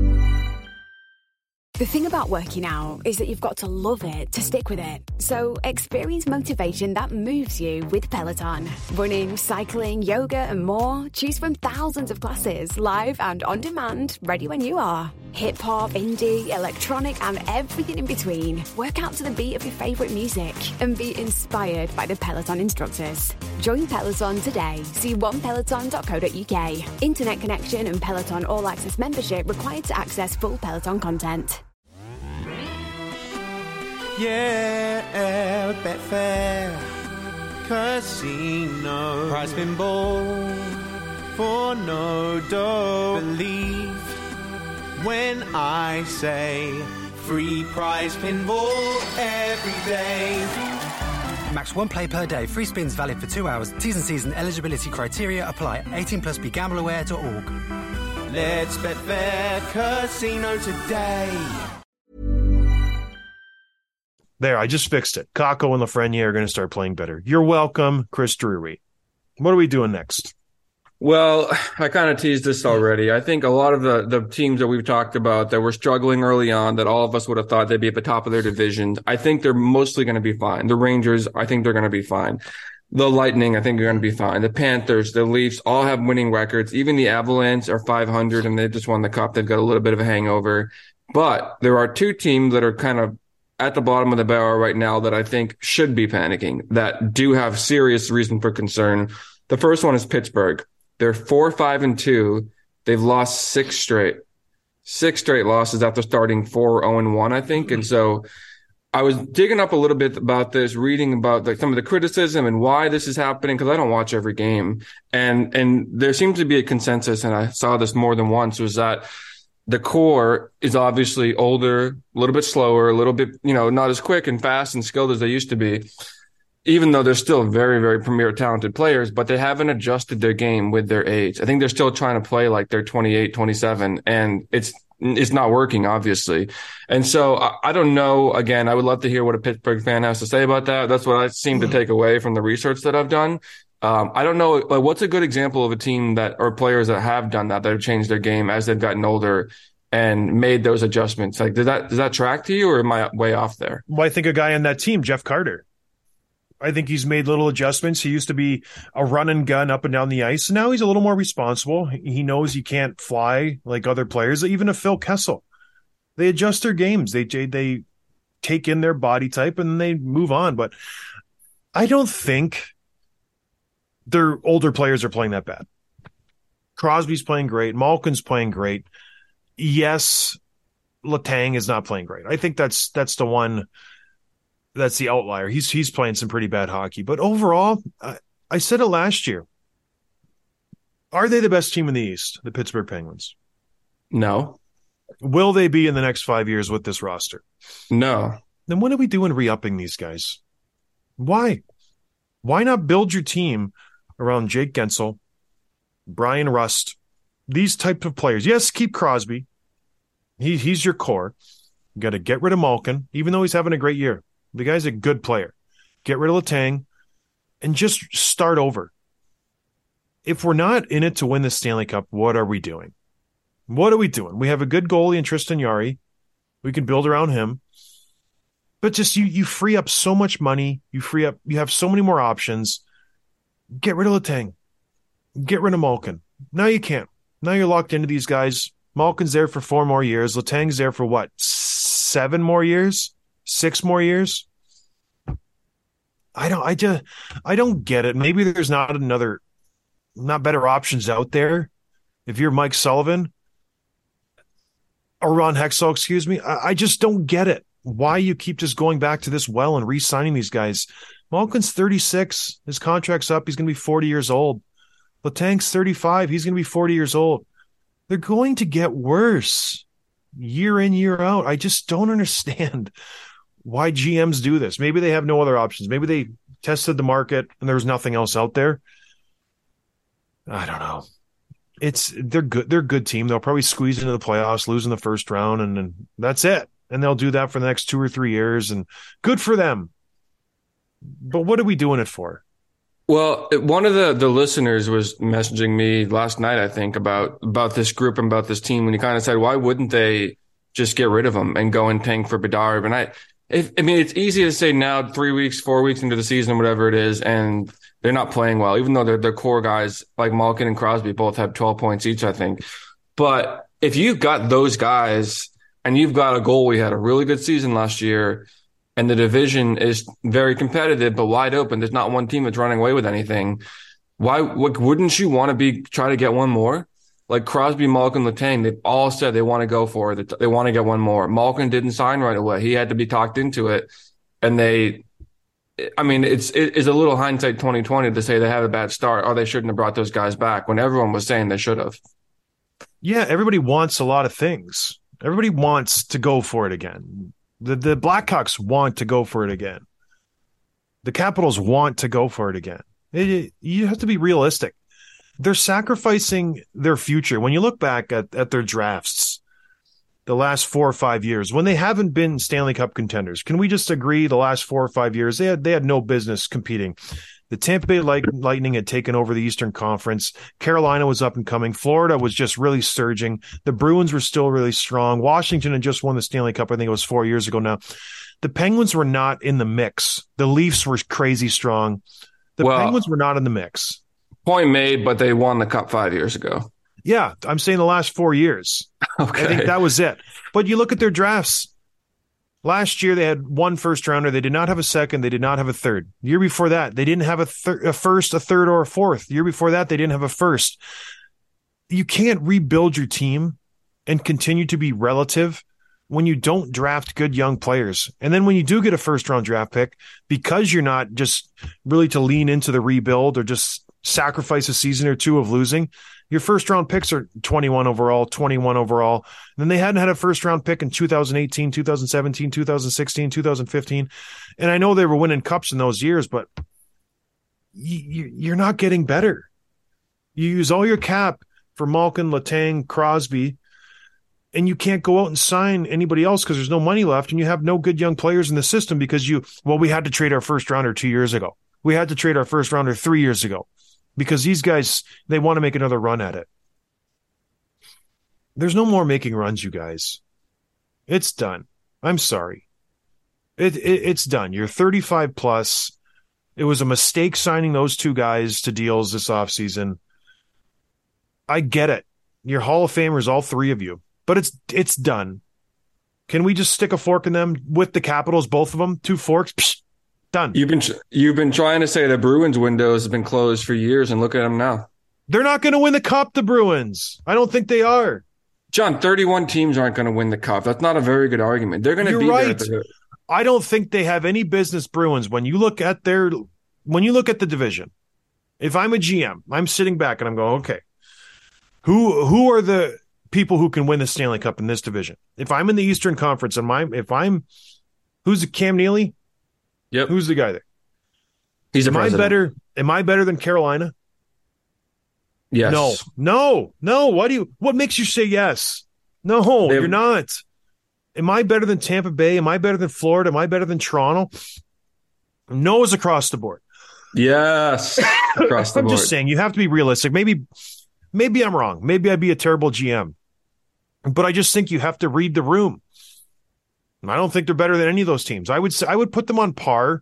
The thing about working out is that you've got to love it to stick with it. So experience motivation that moves you with Peloton. Running, cycling, yoga, and more. Choose from thousands of classes, live and on demand, ready when you are. Hip hop, indie, electronic, and everything in between. Work out to the beat of your favorite music and be inspired by the Peloton instructors. Join Peloton today. See onepeloton.co.uk. Internet connection and Peloton All Access membership required to access full Peloton content. Yeah, Betfair Casino. Prize pinball for no dough. Believe when I say free prize pinball every day. Max 1 play per day. Free spins valid for 2 hours. T's and C's and eligibility criteria apply. 18 plus BeGambleAware.org. Let's Betfair Casino today. There, I just fixed it. Kako and Lafreniere are going to start playing better. You're welcome, Chris Drury. What are we doing next? Well, I kind of teased this already. I think a lot of the teams that we've talked about that were struggling early on, that all of us would have thought they'd be at the top of their divisions, I think they're mostly going to be fine. The Rangers, I think they're going to be fine. The Lightning, I think, are going to be fine. The Panthers, the Leafs all have winning records. Even the Avalanche are 500, and they just won the Cup. They've got a little bit of a hangover. But there are two teams that are kind of at the bottom of the barrel right now that I think should be panicking, that do have serious reason for concern. The first one is Pittsburgh. They're 4-5-2. They've lost six straight losses after starting 4-0-1, I think. And so I was digging up a little bit about this, reading about some of the criticism and why this is happening, because I don't watch every game. And there seems to be a consensus, and I saw this more than once, was that the core is obviously older, a little bit slower, a little bit, not as quick and fast and skilled as they used to be, even though they're still very, very premier talented players, but they haven't adjusted their game with their age. I think they're still trying to play like they're 28, 27, and it's not working, obviously. And so I don't know. Again, I would love to hear what a Pittsburgh fan has to say about that. That's what I seem to take away from the research that I've done. I don't know, like, what's a good example of a team that, or players that have done that have changed their game as they've gotten older and made those adjustments? Like, does that track to you, or am I way off there? Well, I think a guy on that team, Jeff Carter. I think he's made little adjustments. He used to be a run and gun up and down the ice. Now he's a little more responsible. He knows he can't fly like other players, even a Phil Kessel. They adjust their games. They take in their body type and they move on. But I don't think their older players are playing that bad. Crosby's playing great. Malkin's playing great. Yes, Letang is not playing great. I think that's the one. That's the outlier. He's playing some pretty bad hockey. But overall, I said it last year. Are they the best team in the East, the Pittsburgh Penguins? No. Will they be in the next 5 years with this roster? No. Then what are we doing re-upping these guys? Why? Why not build your team around Jake Gensel, Brian Rust, these type of players? Yes, keep Crosby. He's your core. You got to get rid of Malkin, even though he's having a great year. The guy's a good player. Get rid of Letang and just start over. If we're not in it to win the Stanley Cup, what are we doing? What are we doing? We have a good goalie in Tristan Jarry. We can build around him. But just you free up so much money. You have so many more options. Get rid of Letang. Get rid of Malkin. Now you can't. Now you're locked into these guys. Malkin's there for 4 more years. Letang's there for what? 7 more years? 6 more years? I don't get it. Maybe there's not better options out there. If you're Mike Sullivan or Ron Hextall, excuse me, I just don't get it. Why you keep just going back to this well and re-signing these guys. Malkin's 36. His contract's up. He's going to be 40 years old. Letang's 35. He's going to be 40 years old. They're going to get worse year in, year out. I just don't understand why GMs do this. Maybe they have no other options. Maybe they tested the market and there's nothing else out there. I don't know. They're good. They're a good team. They'll probably squeeze into the playoffs, lose in the first round, and that's it. And they'll do that for the next 2 or 3 years, and good for them. But what are we doing it for? Well, one of the listeners was messaging me last night, I think, about this group and about this team, and he kind of said, why wouldn't they just get rid of him and go and tank for Bedard? And it's easy to say now, 3 weeks, 4 weeks into the season, whatever it is, and they're not playing well, even though they're core guys like Malkin and Crosby both have 12 points each, I think. But if you've got those guys and you've got a goalie, we had a really good season last year, and the division is very competitive but wide open, there's not one team that's running away with anything. Wouldn't you want to try to get one more? Like Crosby, Malkin, Letang, they've all said they want to go for it. They want to get one more. Malkin didn't sign right away. He had to be talked into it. And it's a little hindsight 2020 to say they had a bad start or they shouldn't have brought those guys back when everyone was saying they should have. Yeah, everybody wants a lot of things. Everybody wants to go for it again. The Blackhawks want to go for it again. The Capitals want to go for it again. You have to be realistic. They're sacrificing their future. When you look back at their drafts the last 4 or 5 years, when they haven't been Stanley Cup contenders, can we just agree the last 4 or 5 years, they had no business competing. The Tampa Bay Lightning had taken over the Eastern Conference. Carolina was up and coming. Florida was just really surging. The Bruins were still really strong. Washington had just won the Stanley Cup, I think it was 4 years ago now. The Penguins were not in the mix. The Leafs were crazy strong. Penguins were not in the mix. Point made, but they won the Cup 5 years ago. Yeah, I'm saying the last 4 years. Okay. I think that was it. But you look at their drafts. Last year, they had 1 first rounder. They did not have a second. They did not have a third. The year before that, they didn't have a first, a third, or a fourth. The year before that, they didn't have a first. You can't rebuild your team and continue to be relative when you don't draft good young players. And then when you do get a first-round draft pick, because you're not just really to lean into the rebuild or just sacrifice a season or two of losing, your first-round picks are 21 overall, 21 overall. And then they hadn't had a first-round pick in 2018, 2017, 2016, 2015. And I know they were winning cups in those years, but you're not getting better. You use all your cap for Malkin, Letang, Crosby, and you can't go out and sign anybody else because there's no money left, and you have no good young players in the system because we had to trade our first-rounder 2 years ago. We had to trade our first-rounder 3 years ago. Because these guys, they want to make another run at it. There's no more making runs, you guys. It's done. I'm sorry. It's done. You're 35 plus. It was a mistake signing those 2 guys to deals this offseason. I get it. You're Hall of Famers, all 3 of you. But it's done. Can we just stick a fork in them with the Capitals, both of them? 2 forks? Psh, done. You've been trying to say the Bruins window has been closed for years, and look at them now. They're not going to win the Cup, the Bruins. I don't think they are. John, 31 teams aren't going to win the Cup. That's not a very good argument. They're going to be right. there. I don't think they have any business, Bruins. When you look at the division, if I'm a GM, I'm sitting back and I'm going, okay, who are the people who can win the Stanley Cup in this division? If I'm in the Eastern Conference, who's the Cam Neely? Yep. Who's the guy there? He's the president. Am I better than Carolina? Yes. No. What makes you say yes? No, you're not. Am I better than Tampa Bay? Am I better than Florida? Am I better than Toronto? No is across the board. Yes. Across the board. I'm just saying, you have to be realistic. Maybe I'm wrong. Maybe I'd be a terrible GM. But I just think you have to read the room. I don't think they're better than any of those teams. I would put them on par.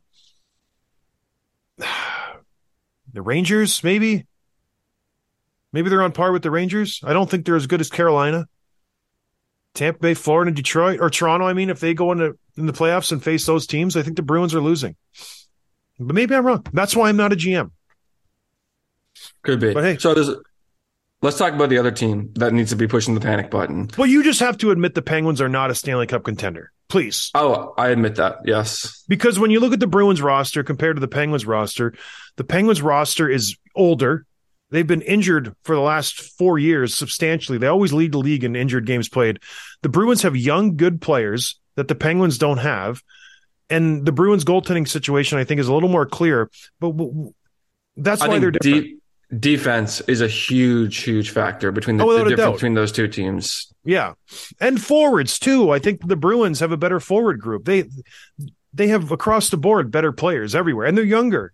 The Rangers, maybe. Maybe they're on par with the Rangers. I don't think they're as good as Carolina. Tampa Bay, Florida, Detroit, or Toronto, if they go in the playoffs and face those teams, I think the Bruins are losing. But maybe I'm wrong. That's why I'm not a GM. Could be. But hey. So let's talk about the other team that needs to be pushing the panic button. Well, you just have to admit the Penguins are not a Stanley Cup contender. Please. Oh, I admit that. Yes. Because when you look at the Bruins roster compared to the Penguins roster is older. They've been injured for the last 4 years substantially. They always lead the league in injured games played. The Bruins have young, good players that the Penguins don't have. And the Bruins goaltending situation, I think, is a little more clear. But that's why they're different. Defense is a huge factor between the difference between those two teams. Yeah. And forwards, too. I think the Bruins have a better forward group. They have, across the board, better players everywhere. And they're younger.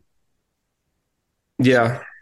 Yeah.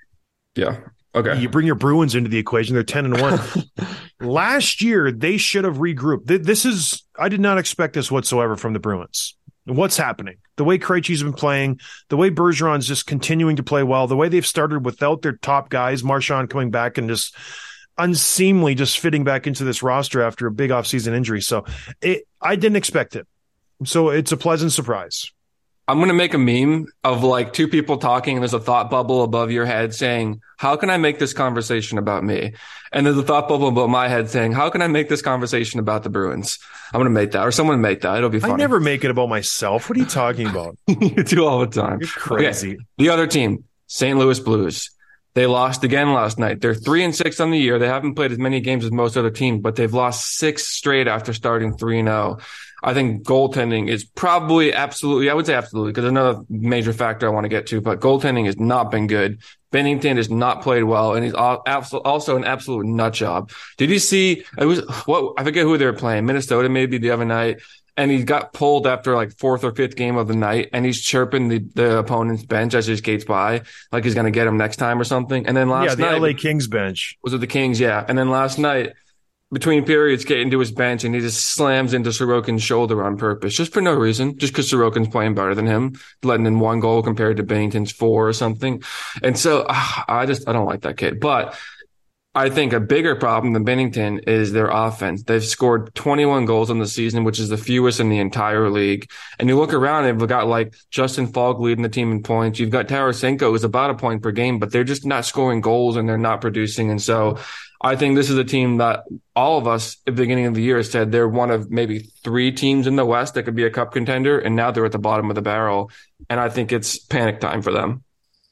Okay. You bring your Bruins into the equation. They're 10-1. Last year, they should have regrouped. I did not expect this whatsoever from the Bruins. What's happening? The way Krejci's been playing, the way Bergeron's just continuing to play well, the way they've started without their top guys, Marchand coming back and just unseemly just fitting back into this roster after a big offseason injury. So I didn't expect it. So it's a pleasant surprise. I'm going to make a meme of like two people talking and there's a thought bubble above your head saying, how can I make this conversation about me? And there's a thought bubble above my head saying, how can I make this conversation about the Bruins? I'm going to make that, or someone make that. It'll be funny. I never make it about myself. What are you talking about? You do all the time. You're crazy. Okay. The other team, St. Louis Blues. They lost again last night. They're 3-6 on the year. They haven't played as many games as most other teams, but they've lost 6 straight after starting 3-0. I think goaltending is probably absolutely, I would say absolutely, because another major factor I want to get to, but goaltending has not been good. Binnington has not played well, and he's also an absolute nut job. Did you see, I forget who they were playing, Minnesota maybe the other night, and he got pulled after like 4th or 5th game of the night, and he's chirping the opponent's bench as he skates by, like he's going to get him next time or something. And then last night, the LA Kings bench. Was it the Kings? Yeah. And then last night, between periods, getting to his bench, and he just slams into Sorokin's shoulder on purpose, just for no reason, just because Sorokin's playing better than him, letting in 1 goal compared to Binnington's 4 or something. And so I don't like that kid. But I think a bigger problem than Binnington is their offense. They've scored 21 goals on the season, which is the fewest in the entire league. And you look around, they've got like Justin Falk leading the team in points. You've got Tarasenko, who's about a point per game, but they're just not scoring goals and they're not producing. And so I think this is a team that all of us at the beginning of the year said they're one of maybe 3 teams in the West that could be a cup contender. And now they're at the bottom of the barrel. And I think it's panic time for them.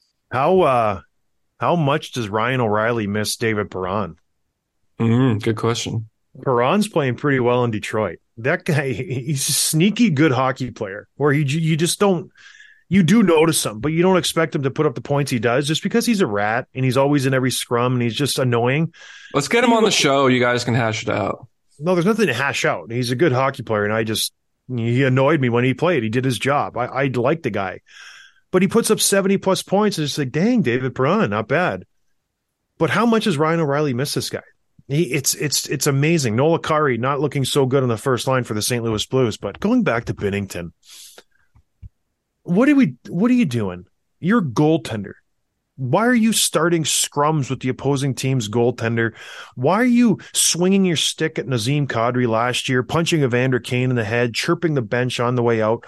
How much does Ryan O'Reilly miss David Perron? Good question. Perron's playing pretty well in Detroit. That guy, he's a sneaky good hockey player where you just don't, you do notice him, but you don't expect him to put up the points he does just because he's a rat and he's always in every scrum and he's just annoying. Let's get him on the show. You guys can hash it out. No, there's nothing to hash out. He's a good hockey player, and he annoyed me when he played. He did his job. I like the guy. But he puts up 70-plus points, and it's like, dang, David Perron, not bad. But how much does Ryan O'Reilly miss this guy? It's amazing. Noel Acciari not looking so good on the first line for the St. Louis Blues. But going back to Binnington, what are you doing? You're a goaltender. Why are you starting scrums with the opposing team's goaltender? Why are you swinging your stick at Nazem Kadri last year, punching Evander Kane in the head, chirping the bench on the way out?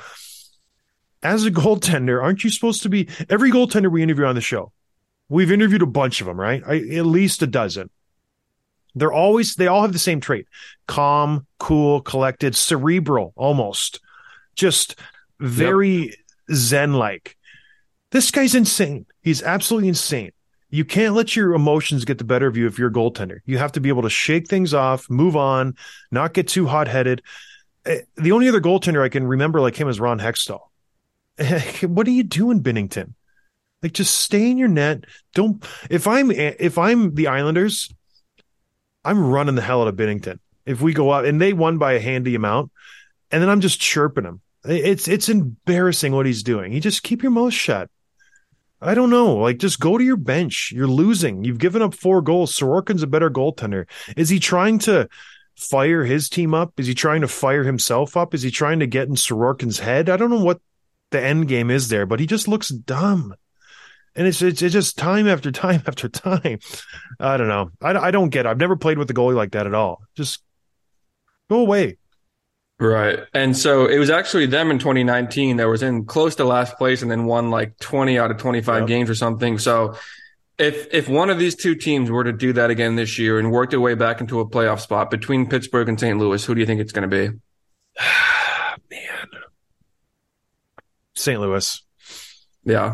As a goaltender, aren't you supposed to be – every goaltender we interview on the show, we've interviewed a bunch of them, right? At least a dozen. They all have the same trait. Calm, cool, collected, cerebral almost. Just very zen-like. This guy's insane. He's absolutely insane. You can't let your emotions get the better of you if you're a goaltender. You have to be able to shake things off, move on, not get too hot-headed. The only other goaltender I can remember like him is Ron Hextall. What are you doing, Binnington? Like, just stay in your net. Don't. If I'm the Islanders, I'm running the hell out of Binnington. If we go out and they won by a handy amount, and then I'm just chirping him. It's embarrassing what he's doing. You just keep your mouth shut. I don't know. Like, just go to your bench. You're losing. You've given up 4 goals. Sorokin's a better goaltender. Is he trying to fire his team up? Is he trying to fire himself up? Is he trying to get in Sorokin's head? I don't know what the end game is there, but he just looks dumb. And it's just time after time after time. I don't know. I don't get it. I've never played with a goalie like that at all. Just go away. Right. And so it was actually them in 2019 that was in close to last place and then won like 20 out of 25 games or something. So if one of these two teams were to do that again this year and work their way back into a playoff spot between Pittsburgh and St. Louis, who do you think it's going to be? Man. St. Louis. Yeah.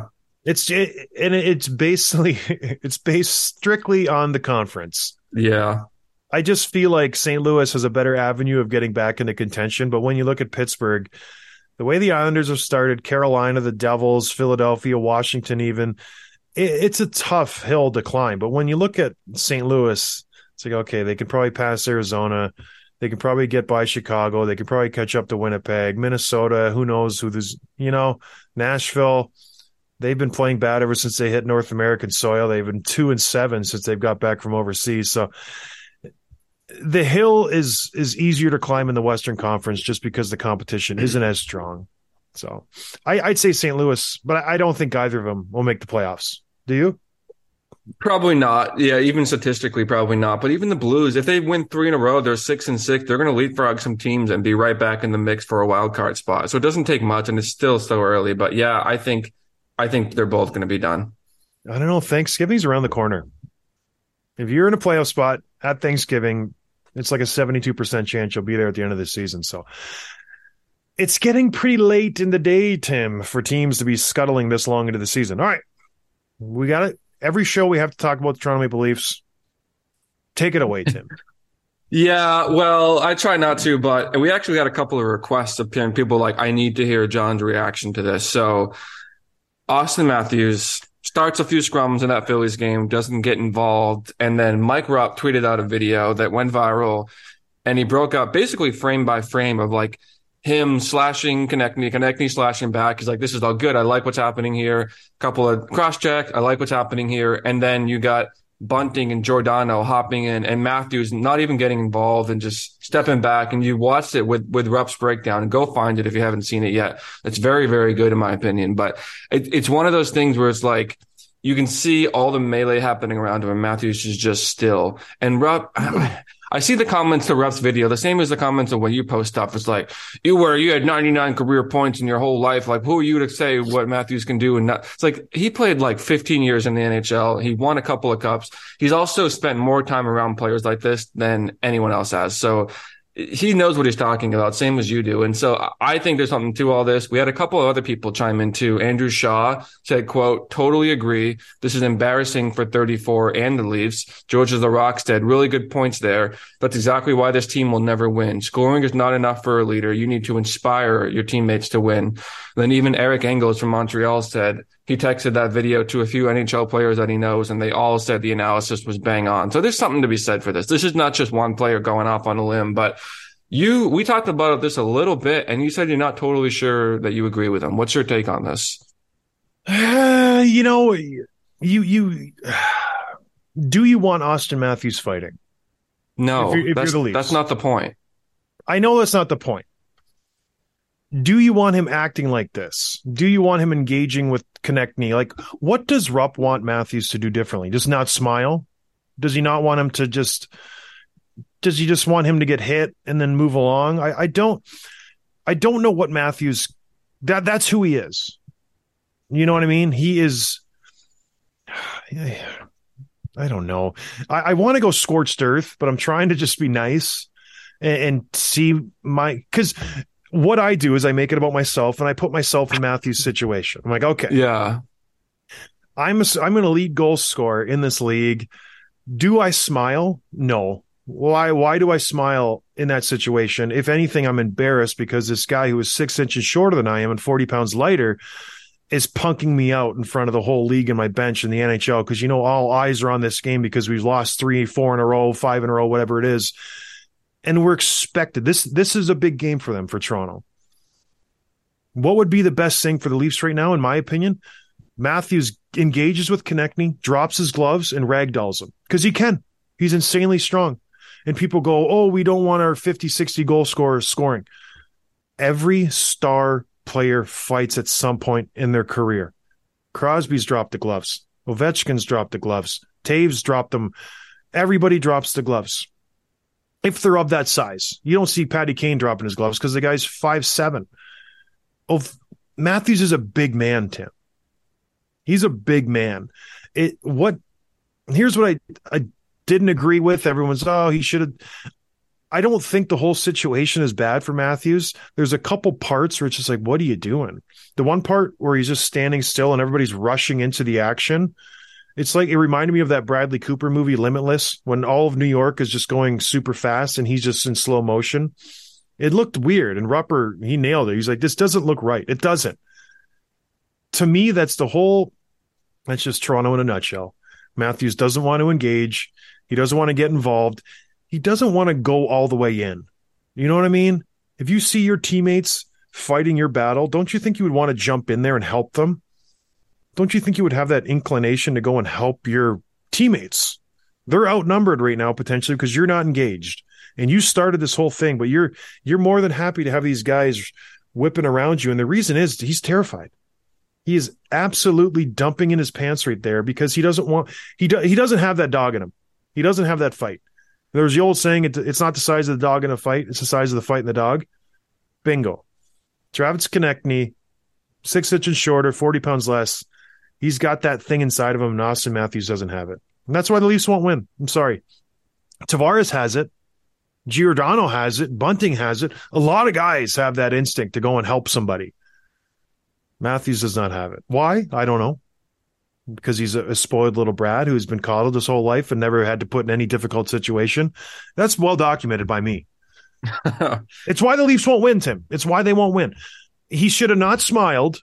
It's basically it's based strictly on the conference. Yeah. I just feel like St. Louis has a better avenue of getting back into contention. But when you look at Pittsburgh, the way the Islanders have started, Carolina, the Devils, Philadelphia, Washington, even, it's a tough hill to climb. But when you look at St. Louis, it's like, okay, they could probably pass Arizona. They could probably get by Chicago. They could probably catch up to Winnipeg, Minnesota. Who knows who there's, Nashville. They've been playing bad ever since they hit North American soil. They've been 2-7 since they've got back from overseas. So the hill is easier to climb in the Western Conference just because the competition isn't as strong. So I'd say St. Louis, but I don't think either of them will make the playoffs. Do you? Probably not. Yeah, even statistically, probably not. But even the Blues, if they win 3 in a row, they're 6-6. They're going to leapfrog some teams and be right back in the mix for a wild card spot. So it doesn't take much, and it's still so early. But yeah, I think they're both going to be done. I don't know. Thanksgiving's around the corner. If you're in a playoff spot at Thanksgiving, it's like a 72% chance you'll be there at the end of the season. So it's getting pretty late in the day, Tim, for teams to be scuttling this long into the season. All right. We got it. Every show we have to talk about the Toronto Maple Leafs. Take it away, Tim. Yeah, well, I try not to, but we actually got a couple of requests of people like, I need to hear John's reaction to this. So Austin Matthews starts a few scrums in that Phillies game, doesn't get involved. And then Mike Rupp tweeted out a video that went viral, and he broke up basically frame by frame of like him slashing Konechny slashing back. He's like, this is all good. I like what's happening here. Couple of cross check. I like what's happening here. And then you got Bunting and Giordano hopping in, and Matthews not even getting involved and just stepping back. And you watched it with Rupp's breakdown, and go find it if you haven't seen it yet. It's very, very good in my opinion. But it's one of those things where it's like, you can see all the melee happening around him, and Matthews is just still. And Rupp, I see the comments to Rupp's video, the same as the comments of when you post stuff. It's like, you had 99 career points in your whole life. Like, who are you to say what Matthews can do? And not? It's like, he played like 15 years in the NHL. He won a couple of cups. He's also spent more time around players like this than anyone else has. So he knows what he's talking about, same as you do. And so I think there's something to all this. We had a couple of other people chime in too. Andrew Shaw said, quote, totally agree. This is embarrassing for 34 and the Leafs. George of the Rockstead, really good points there. That's exactly why this team will never win. Scoring is not enough for a leader. You need to inspire your teammates to win. Then even Eric Engels from Montreal said, he texted that video to a few NHL players that he knows, and they all said the analysis was bang on. So there's something to be said for this. This is not just one player going off on a limb, but we talked about this a little bit, and you said you're not totally sure that you agree with him. What's your take on this? You do you want Austin Matthews fighting? No, if you're the Leafs. That's not the point. I know that's not the point. Do you want him acting like this? Do you want him engaging with Konechny? Like, what does Rupp want Matthews to do differently? Just not smile? Does he not want him to just... Does he just want him to get hit and then move along? I don't know what Matthews... That's who he is. You know what I mean? He is... I don't know. I want to go scorched earth, but I'm trying to just be nice and see my... Because... what I do is I make it about myself, and I put myself in Matthews' situation. I'm like, okay, yeah, I'm an elite goal scorer in this league. Do I smile? No. Why do I smile in that situation? If anything, I'm embarrassed because this guy who is 6 inches shorter than I am and 40 pounds lighter is punking me out in front of the whole league and my bench in the NHL, because all eyes are on this game because we've lost 3, 4 in a row, 5 in a row, whatever it is. And we're expected. This is a big game for them, for Toronto. What would be the best thing for the Leafs right now, in my opinion? Matthews engages with Konechny, drops his gloves, and ragdolls him. Because he can. He's insanely strong. And people go, oh, we don't want our 50, 60 goal scorers scoring. Every star player fights at some point in their career. Crosby's dropped the gloves. Ovechkin's dropped the gloves. Taves dropped them. Everybody drops the gloves. If they're of that size. You don't see Patty Kane dropping his gloves because the guy's 5'7". Oh, Matthews is a big man, Tim. He's a big man. Here's what I didn't agree with. Everyone's, he should have. I don't think the whole situation is bad for Matthews. There's a couple parts where it's just like, what are you doing? The one part where he's just standing still and everybody's rushing into the action. It's like, it reminded me of that Bradley Cooper movie, Limitless, when all of New York is just going super fast and he's just in slow motion. It looked weird, and Rupper, he nailed it. He's like, this doesn't look right. It doesn't. To me, that's just Toronto in a nutshell. Matthews doesn't want to engage. He doesn't want to get involved. He doesn't want to go all the way in. You know what I mean? If you see your teammates fighting your battle, don't you think you would want to jump in there and help them? Don't you think you would have that inclination to go and help your teammates? They're outnumbered right now, potentially, because you're not engaged. And you started this whole thing, but you're more than happy to have these guys whipping around you. And the reason is he's terrified. He is absolutely dumping in his pants right there because he doesn't have that dog in him. He doesn't have that fight. There's the old saying, it's not the size of the dog in a fight, it's the size of the fight in the dog. Bingo. Travis Konechny, 6 inches shorter, 40 pounds less. He's got that thing inside of him, and Austin Matthews doesn't have it. And that's why the Leafs won't win. I'm sorry. Tavares has it. Giordano has it. Bunting has it. A lot of guys have that instinct to go and help somebody. Matthews does not have it. Why? I don't know. Because he's a spoiled little brat who's been coddled his whole life and never had to put in any difficult situation. That's well documented by me. It's why the Leafs won't win, Tim. It's why they won't win. He should have not smiled,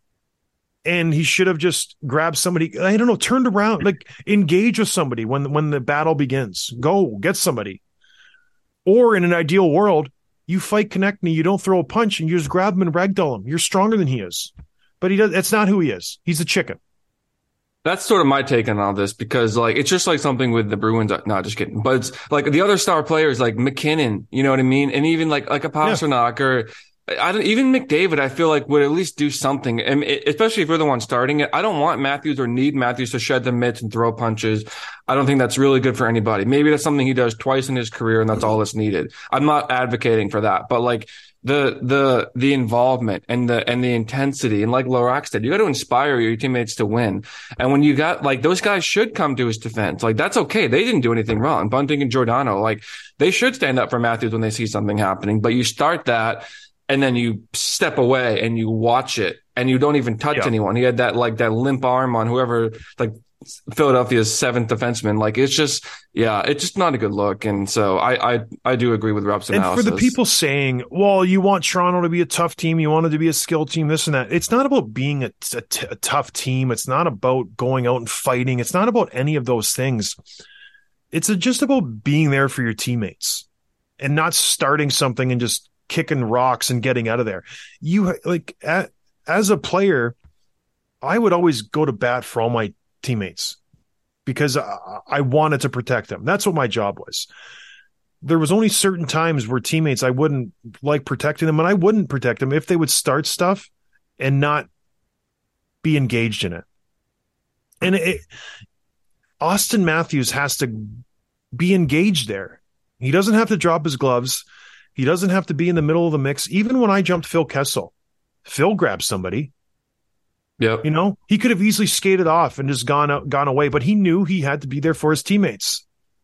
and he should have just grabbed somebody. I don't know, turned around, like engage with somebody when the battle begins. Go get somebody. Or in an ideal world, you fight Konechny, you don't throw a punch, and you just grab him and ragdoll him. You're stronger than he is. But that's not who he is. He's a chicken. That's sort of my take on all this, because like it's just like something with the Bruins. No, just kidding. But it's like the other star players like McKinnon, you know what I mean? And even like a Pastrnak or even McDavid, I feel like would at least do something. And especially if you're the one starting it. I don't want Matthews or need Matthews to shed the mitts and throw punches. I don't think that's really good for anybody. Maybe that's something he does twice in his career and that's all that's needed. I'm not advocating for that, but like the involvement and the intensity, and like Lorax said, you got to inspire your teammates to win. And when you got like those guys should come to his defense, like that's okay. They didn't do anything wrong. Bunting and Giordano, like they should stand up for Matthews when they see something happening. But you start that, and then you step away and you watch it, and you don't even touch anyone. He had that limp arm on whoever, like Philadelphia's 7th defenseman. Like it's just not a good look. And so I do agree with Rob's analysis. And for the people saying, well, you want Toronto to be a tough team, you want it to be a skilled team, this and that. It's not about being a tough team. It's not about going out and fighting. It's not about any of those things. It's just about being there for your teammates and not starting something and just kicking rocks and getting out of there. You like as a player, I would always go to bat for all my teammates because I wanted to protect them. That's what my job was. There was only certain times where teammates, I wouldn't like protecting them, and I wouldn't protect them if they would start stuff and not be engaged in it. And Austin Matthews has to be engaged there. He doesn't have to drop his gloves. He doesn't have to be in the middle of the mix. Even when I jumped Phil Kessel, Phil grabbed somebody. Yep. You know, he could have easily skated off and just gone away, but he knew he had to be there for his teammates.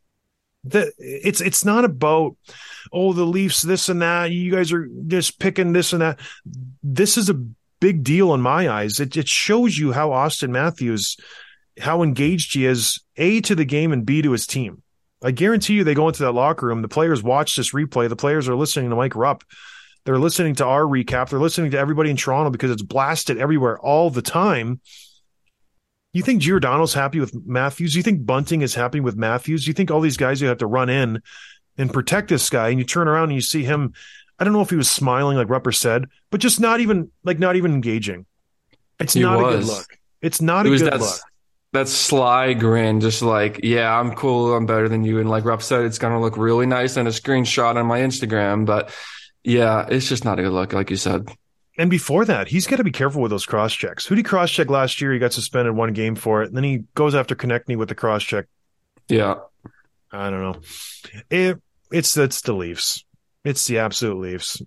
It's not about, the Leafs, this and that. You guys are just picking this and that. This is a big deal in my eyes. It shows you how Austin Matthews, how engaged he is, A, to the game, and B, to his team. I guarantee you they go into that locker room, the players watch this replay, the players are listening to Mike Rupp. They're listening to our recap. They're listening to everybody in Toronto because it's blasted everywhere all the time. You think Giordano's happy with Matthews? You think Bunting is happy with Matthews? You think all these guys who have to run in and protect this guy, and you turn around and you see him, I don't know if he was smiling like Rupper said, but just not even engaging. It's not a good look. It's not a good look. That sly grin, just like, yeah, I'm cool, I'm better than you. And like Rupp said, it's going to look really nice on a screenshot on my Instagram, but yeah, it's just not a good look, like you said. And before that, he's got to be careful with those cross checks. Who did he cross check last year? He got suspended 1 game for it. And then he goes after Konechny with the cross check. Yeah. I don't know. It's the Leafs. It's the absolute Leafs.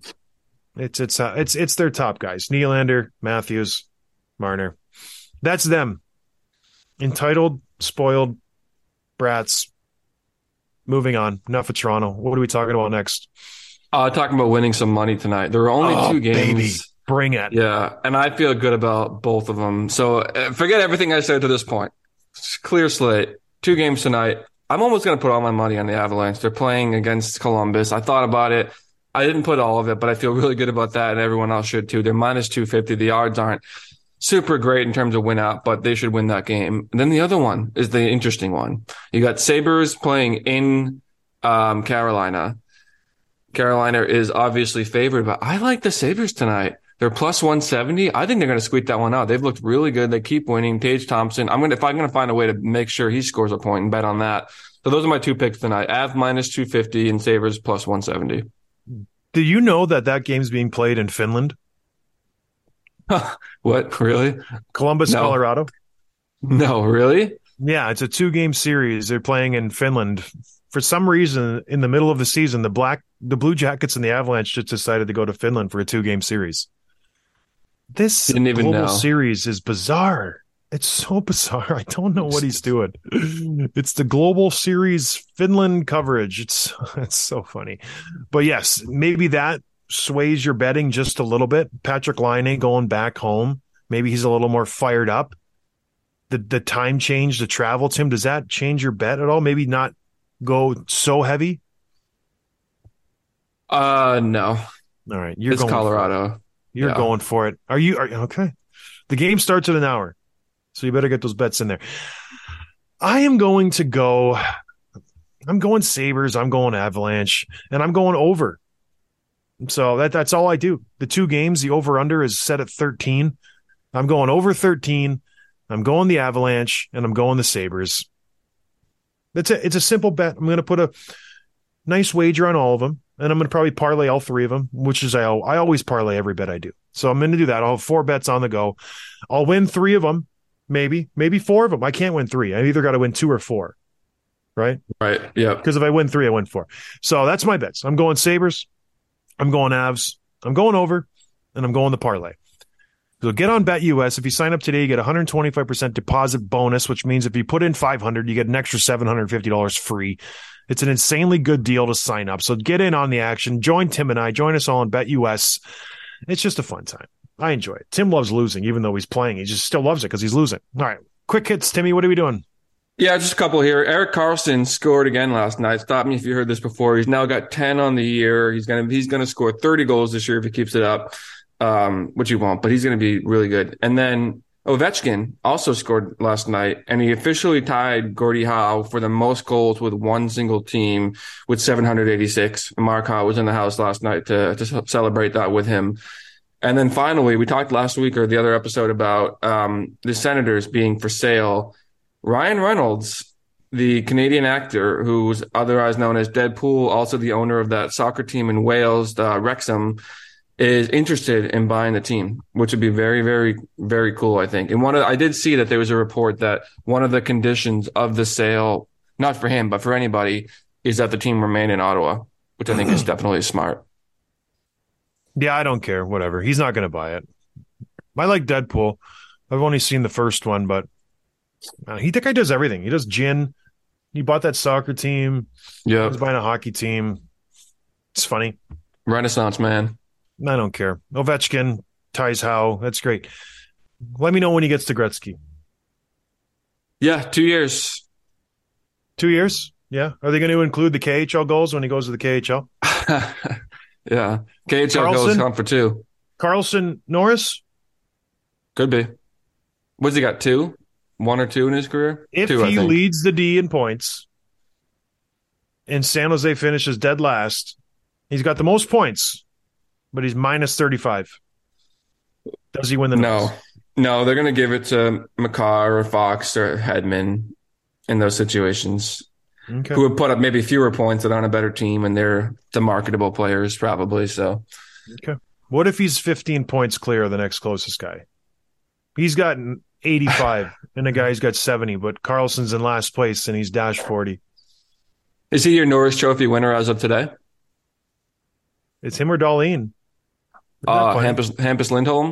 It's their top guys. Nylander, Matthews, Marner. That's them. Entitled, spoiled brats. Moving on. Enough of Toronto. What are we talking about next? Talking about winning some money tonight. There were only 2 games. Baby. Bring it. Yeah, and I feel good about both of them. So forget everything I said to this point. Clear slate. 2 games tonight. I'm almost going to put all my money on the Avalanche. They're playing against Columbus. I thought about it. I didn't put all of it, but I feel really good about that, and everyone else should too. They're minus 250. The odds aren't super great in terms of win out, but they should win that game. And then the other one is the interesting one. You got Sabres playing in Carolina. Carolina is obviously favored, but I like the Sabres tonight. They're plus 170. I think they're going to squeak that one out. They've looked really good. They keep winning. Tage Thompson. If I'm going to find a way to make sure he scores a point and bet on that. So those are my 2 picks tonight. Av minus 250 and Sabres plus 170. Do you know that game's being played in Finland? What? Really? Columbus, No. Colorado? No, really? Yeah, it's a 2-game series. They're playing in Finland. For some reason, in the middle of the season, the Blue Jackets and the Avalanche just decided to go to Finland for a 2-game series. This Didn't even global know. series is bizarre. It's so bizarre. I don't know what he's doing. It's the global series Finland coverage. It's so funny. But yes, maybe that sways your betting just a little bit. Patrick Laine going back home. Maybe he's a little more fired up. The time change, the travel, Tim, does that change your bet at all? Maybe not go so heavy? No. All right. It's going Colorado. You're Yeah. going for it. Are you okay? The game starts in an hour, so you better get those bets in there. I am going to go. I'm going Sabres. I'm going Avalanche, and I'm going over. So that's all I do. The 2 games, the over under is set at 13. I'm going over 13. I'm going the Avalanche, and I'm going the Sabres. That's it. It's a simple bet. I'm going to put a nice wager on all of them. And I'm going to probably parlay all 3 of them, which is I always parlay every bet I do. So I'm going to do that. I'll have 4 bets on the go. I'll win 3 of them, maybe 4 of them. I can't win 3. I either got to win 2 or 4, right? Right. Yeah. Because if I win 3, I win 4. So that's my bets. I'm going Sabres. I'm going Avs. I'm going over, and I'm going the parlay. So get on BetUS. If you sign up today, you get a 125% deposit bonus, which means if you put in $500, you get an extra $750 free. It's an insanely good deal to sign up. So get in on the action. Join Tim and I. Join us all on BetUS. It's just a fun time. I enjoy it. Tim loves losing, even though he's playing. He just still loves it because he's losing. All right. Quick hits, Timmy. What are we doing? Yeah, just a couple here. Erik Karlsson scored again last night. Stop me if you heard this before. He's now got 10 on the year. He's gonna score 30 goals this year if he keeps it up, which he won't, but he's going to be really good. And then Ovechkin also scored last night, and he officially tied Gordie Howe for the most goals with one single team with 786. And Mark Howe was in the house last night to celebrate that with him. And then finally, we talked last week or the other episode about the Senators being for sale. Ryan Reynolds, the Canadian actor who's otherwise known as Deadpool, also the owner of that soccer team in Wales, Wrexham, is interested in buying the team, which would be very, very, very cool, I think. And I did see that there was a report that one of the conditions of the sale, not for him, but for anybody, is that the team remain in Ottawa, which I think is definitely smart. Yeah, I don't care. Whatever. He's not going to buy it. I like Deadpool. I've only seen the first one, but that guy does everything. He does gin. He bought that soccer team. Yeah. He's buying a hockey team. It's funny. Renaissance man. I don't care. Ovechkin ties Howe. That's great. Let me know when he gets to Gretzky. Yeah, 2 years. 2 years? Yeah. Are they going to include the KHL goals when he goes to the KHL? Yeah. KHL goes count for 2. Carlson Norris? Could be. What's he got, 2? 1 or 2 in his career? If 2, he leads the D in points and San Jose finishes dead last, he's got the most points, but he's minus 35. Does he win the Norris? No, they're going to give it to McCarr or Fox or Hedman in those situations. Okay. Who would put up maybe fewer points that aren't a better team, and they're the marketable players probably. So, okay. What if he's 15 points clear of the next closest guy? He's got 85, and the guy's got 70, but Carlson's in last place, and he's dash 40. Is he your Norris Trophy winner as of today? It's him or Darlene. Hampus Lindholm,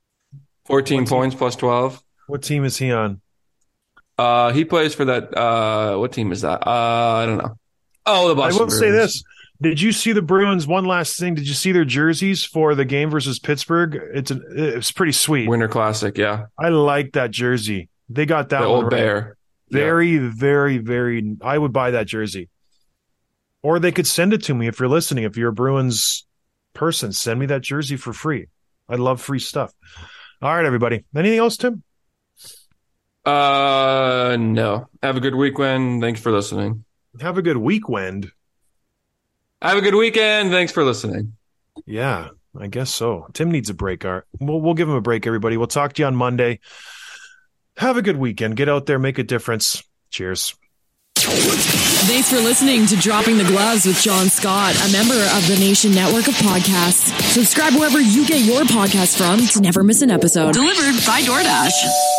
14 points plus 12. What team is he on? He plays for that. What team is that? I don't know. Oh, the Boston I will Bruins. say this. Did you see the Bruins? One last thing. Did you see their jerseys for the game versus Pittsburgh? It's pretty sweet. Winter Classic, yeah. I like that jersey. They got that The one old right. bear. Very, very, very. I would buy that jersey. Or they could send it to me if you're listening. If you're a Bruins person, send me that jersey for free. I love free stuff. All right, everybody. Anything else, Tim? No. Have a good weekend. Thanks for listening. Have a good weekend. Have a good weekend. Thanks for listening. Yeah, I guess so. Tim needs a break. All right. We'll give him a break, everybody. We'll talk to you on Monday. Have a good weekend. Get out there, make a difference. Cheers. Thanks for listening to Dropping the Gloves with John Scott, a member of the Nation Network of Podcasts. Subscribe wherever you get your podcasts from to never miss an episode. Delivered by DoorDash.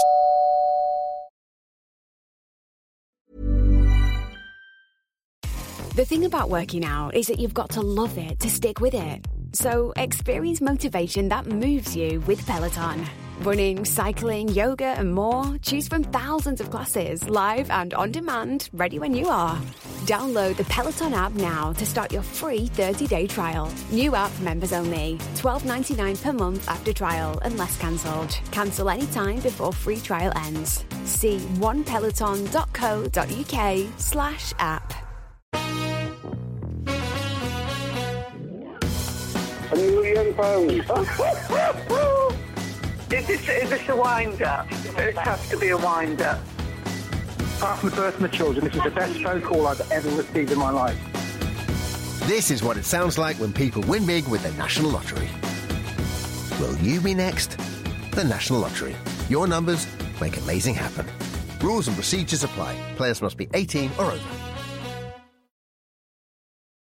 The thing about working out is that you've got to love it to stick with it. So experience motivation that moves you with Peloton. Running, cycling, yoga, and more. Choose from thousands of classes, live and on demand, ready when you are. Download the Peloton app now to start your free 30-day trial. New app for members only. $12.99 per month after trial, unless cancelled. Cancel anytime before free trial ends. See onepeloton.co.uk/app. £1 million. Is this a wind-up? It has to be a wind-up. Apart from the birth of my children, this is the best phone call I've ever received in my life. This is what it sounds like when people win big with the National Lottery. Will you be next? The National Lottery. Your numbers make amazing happen. Rules and procedures apply. Players must be 18 or over.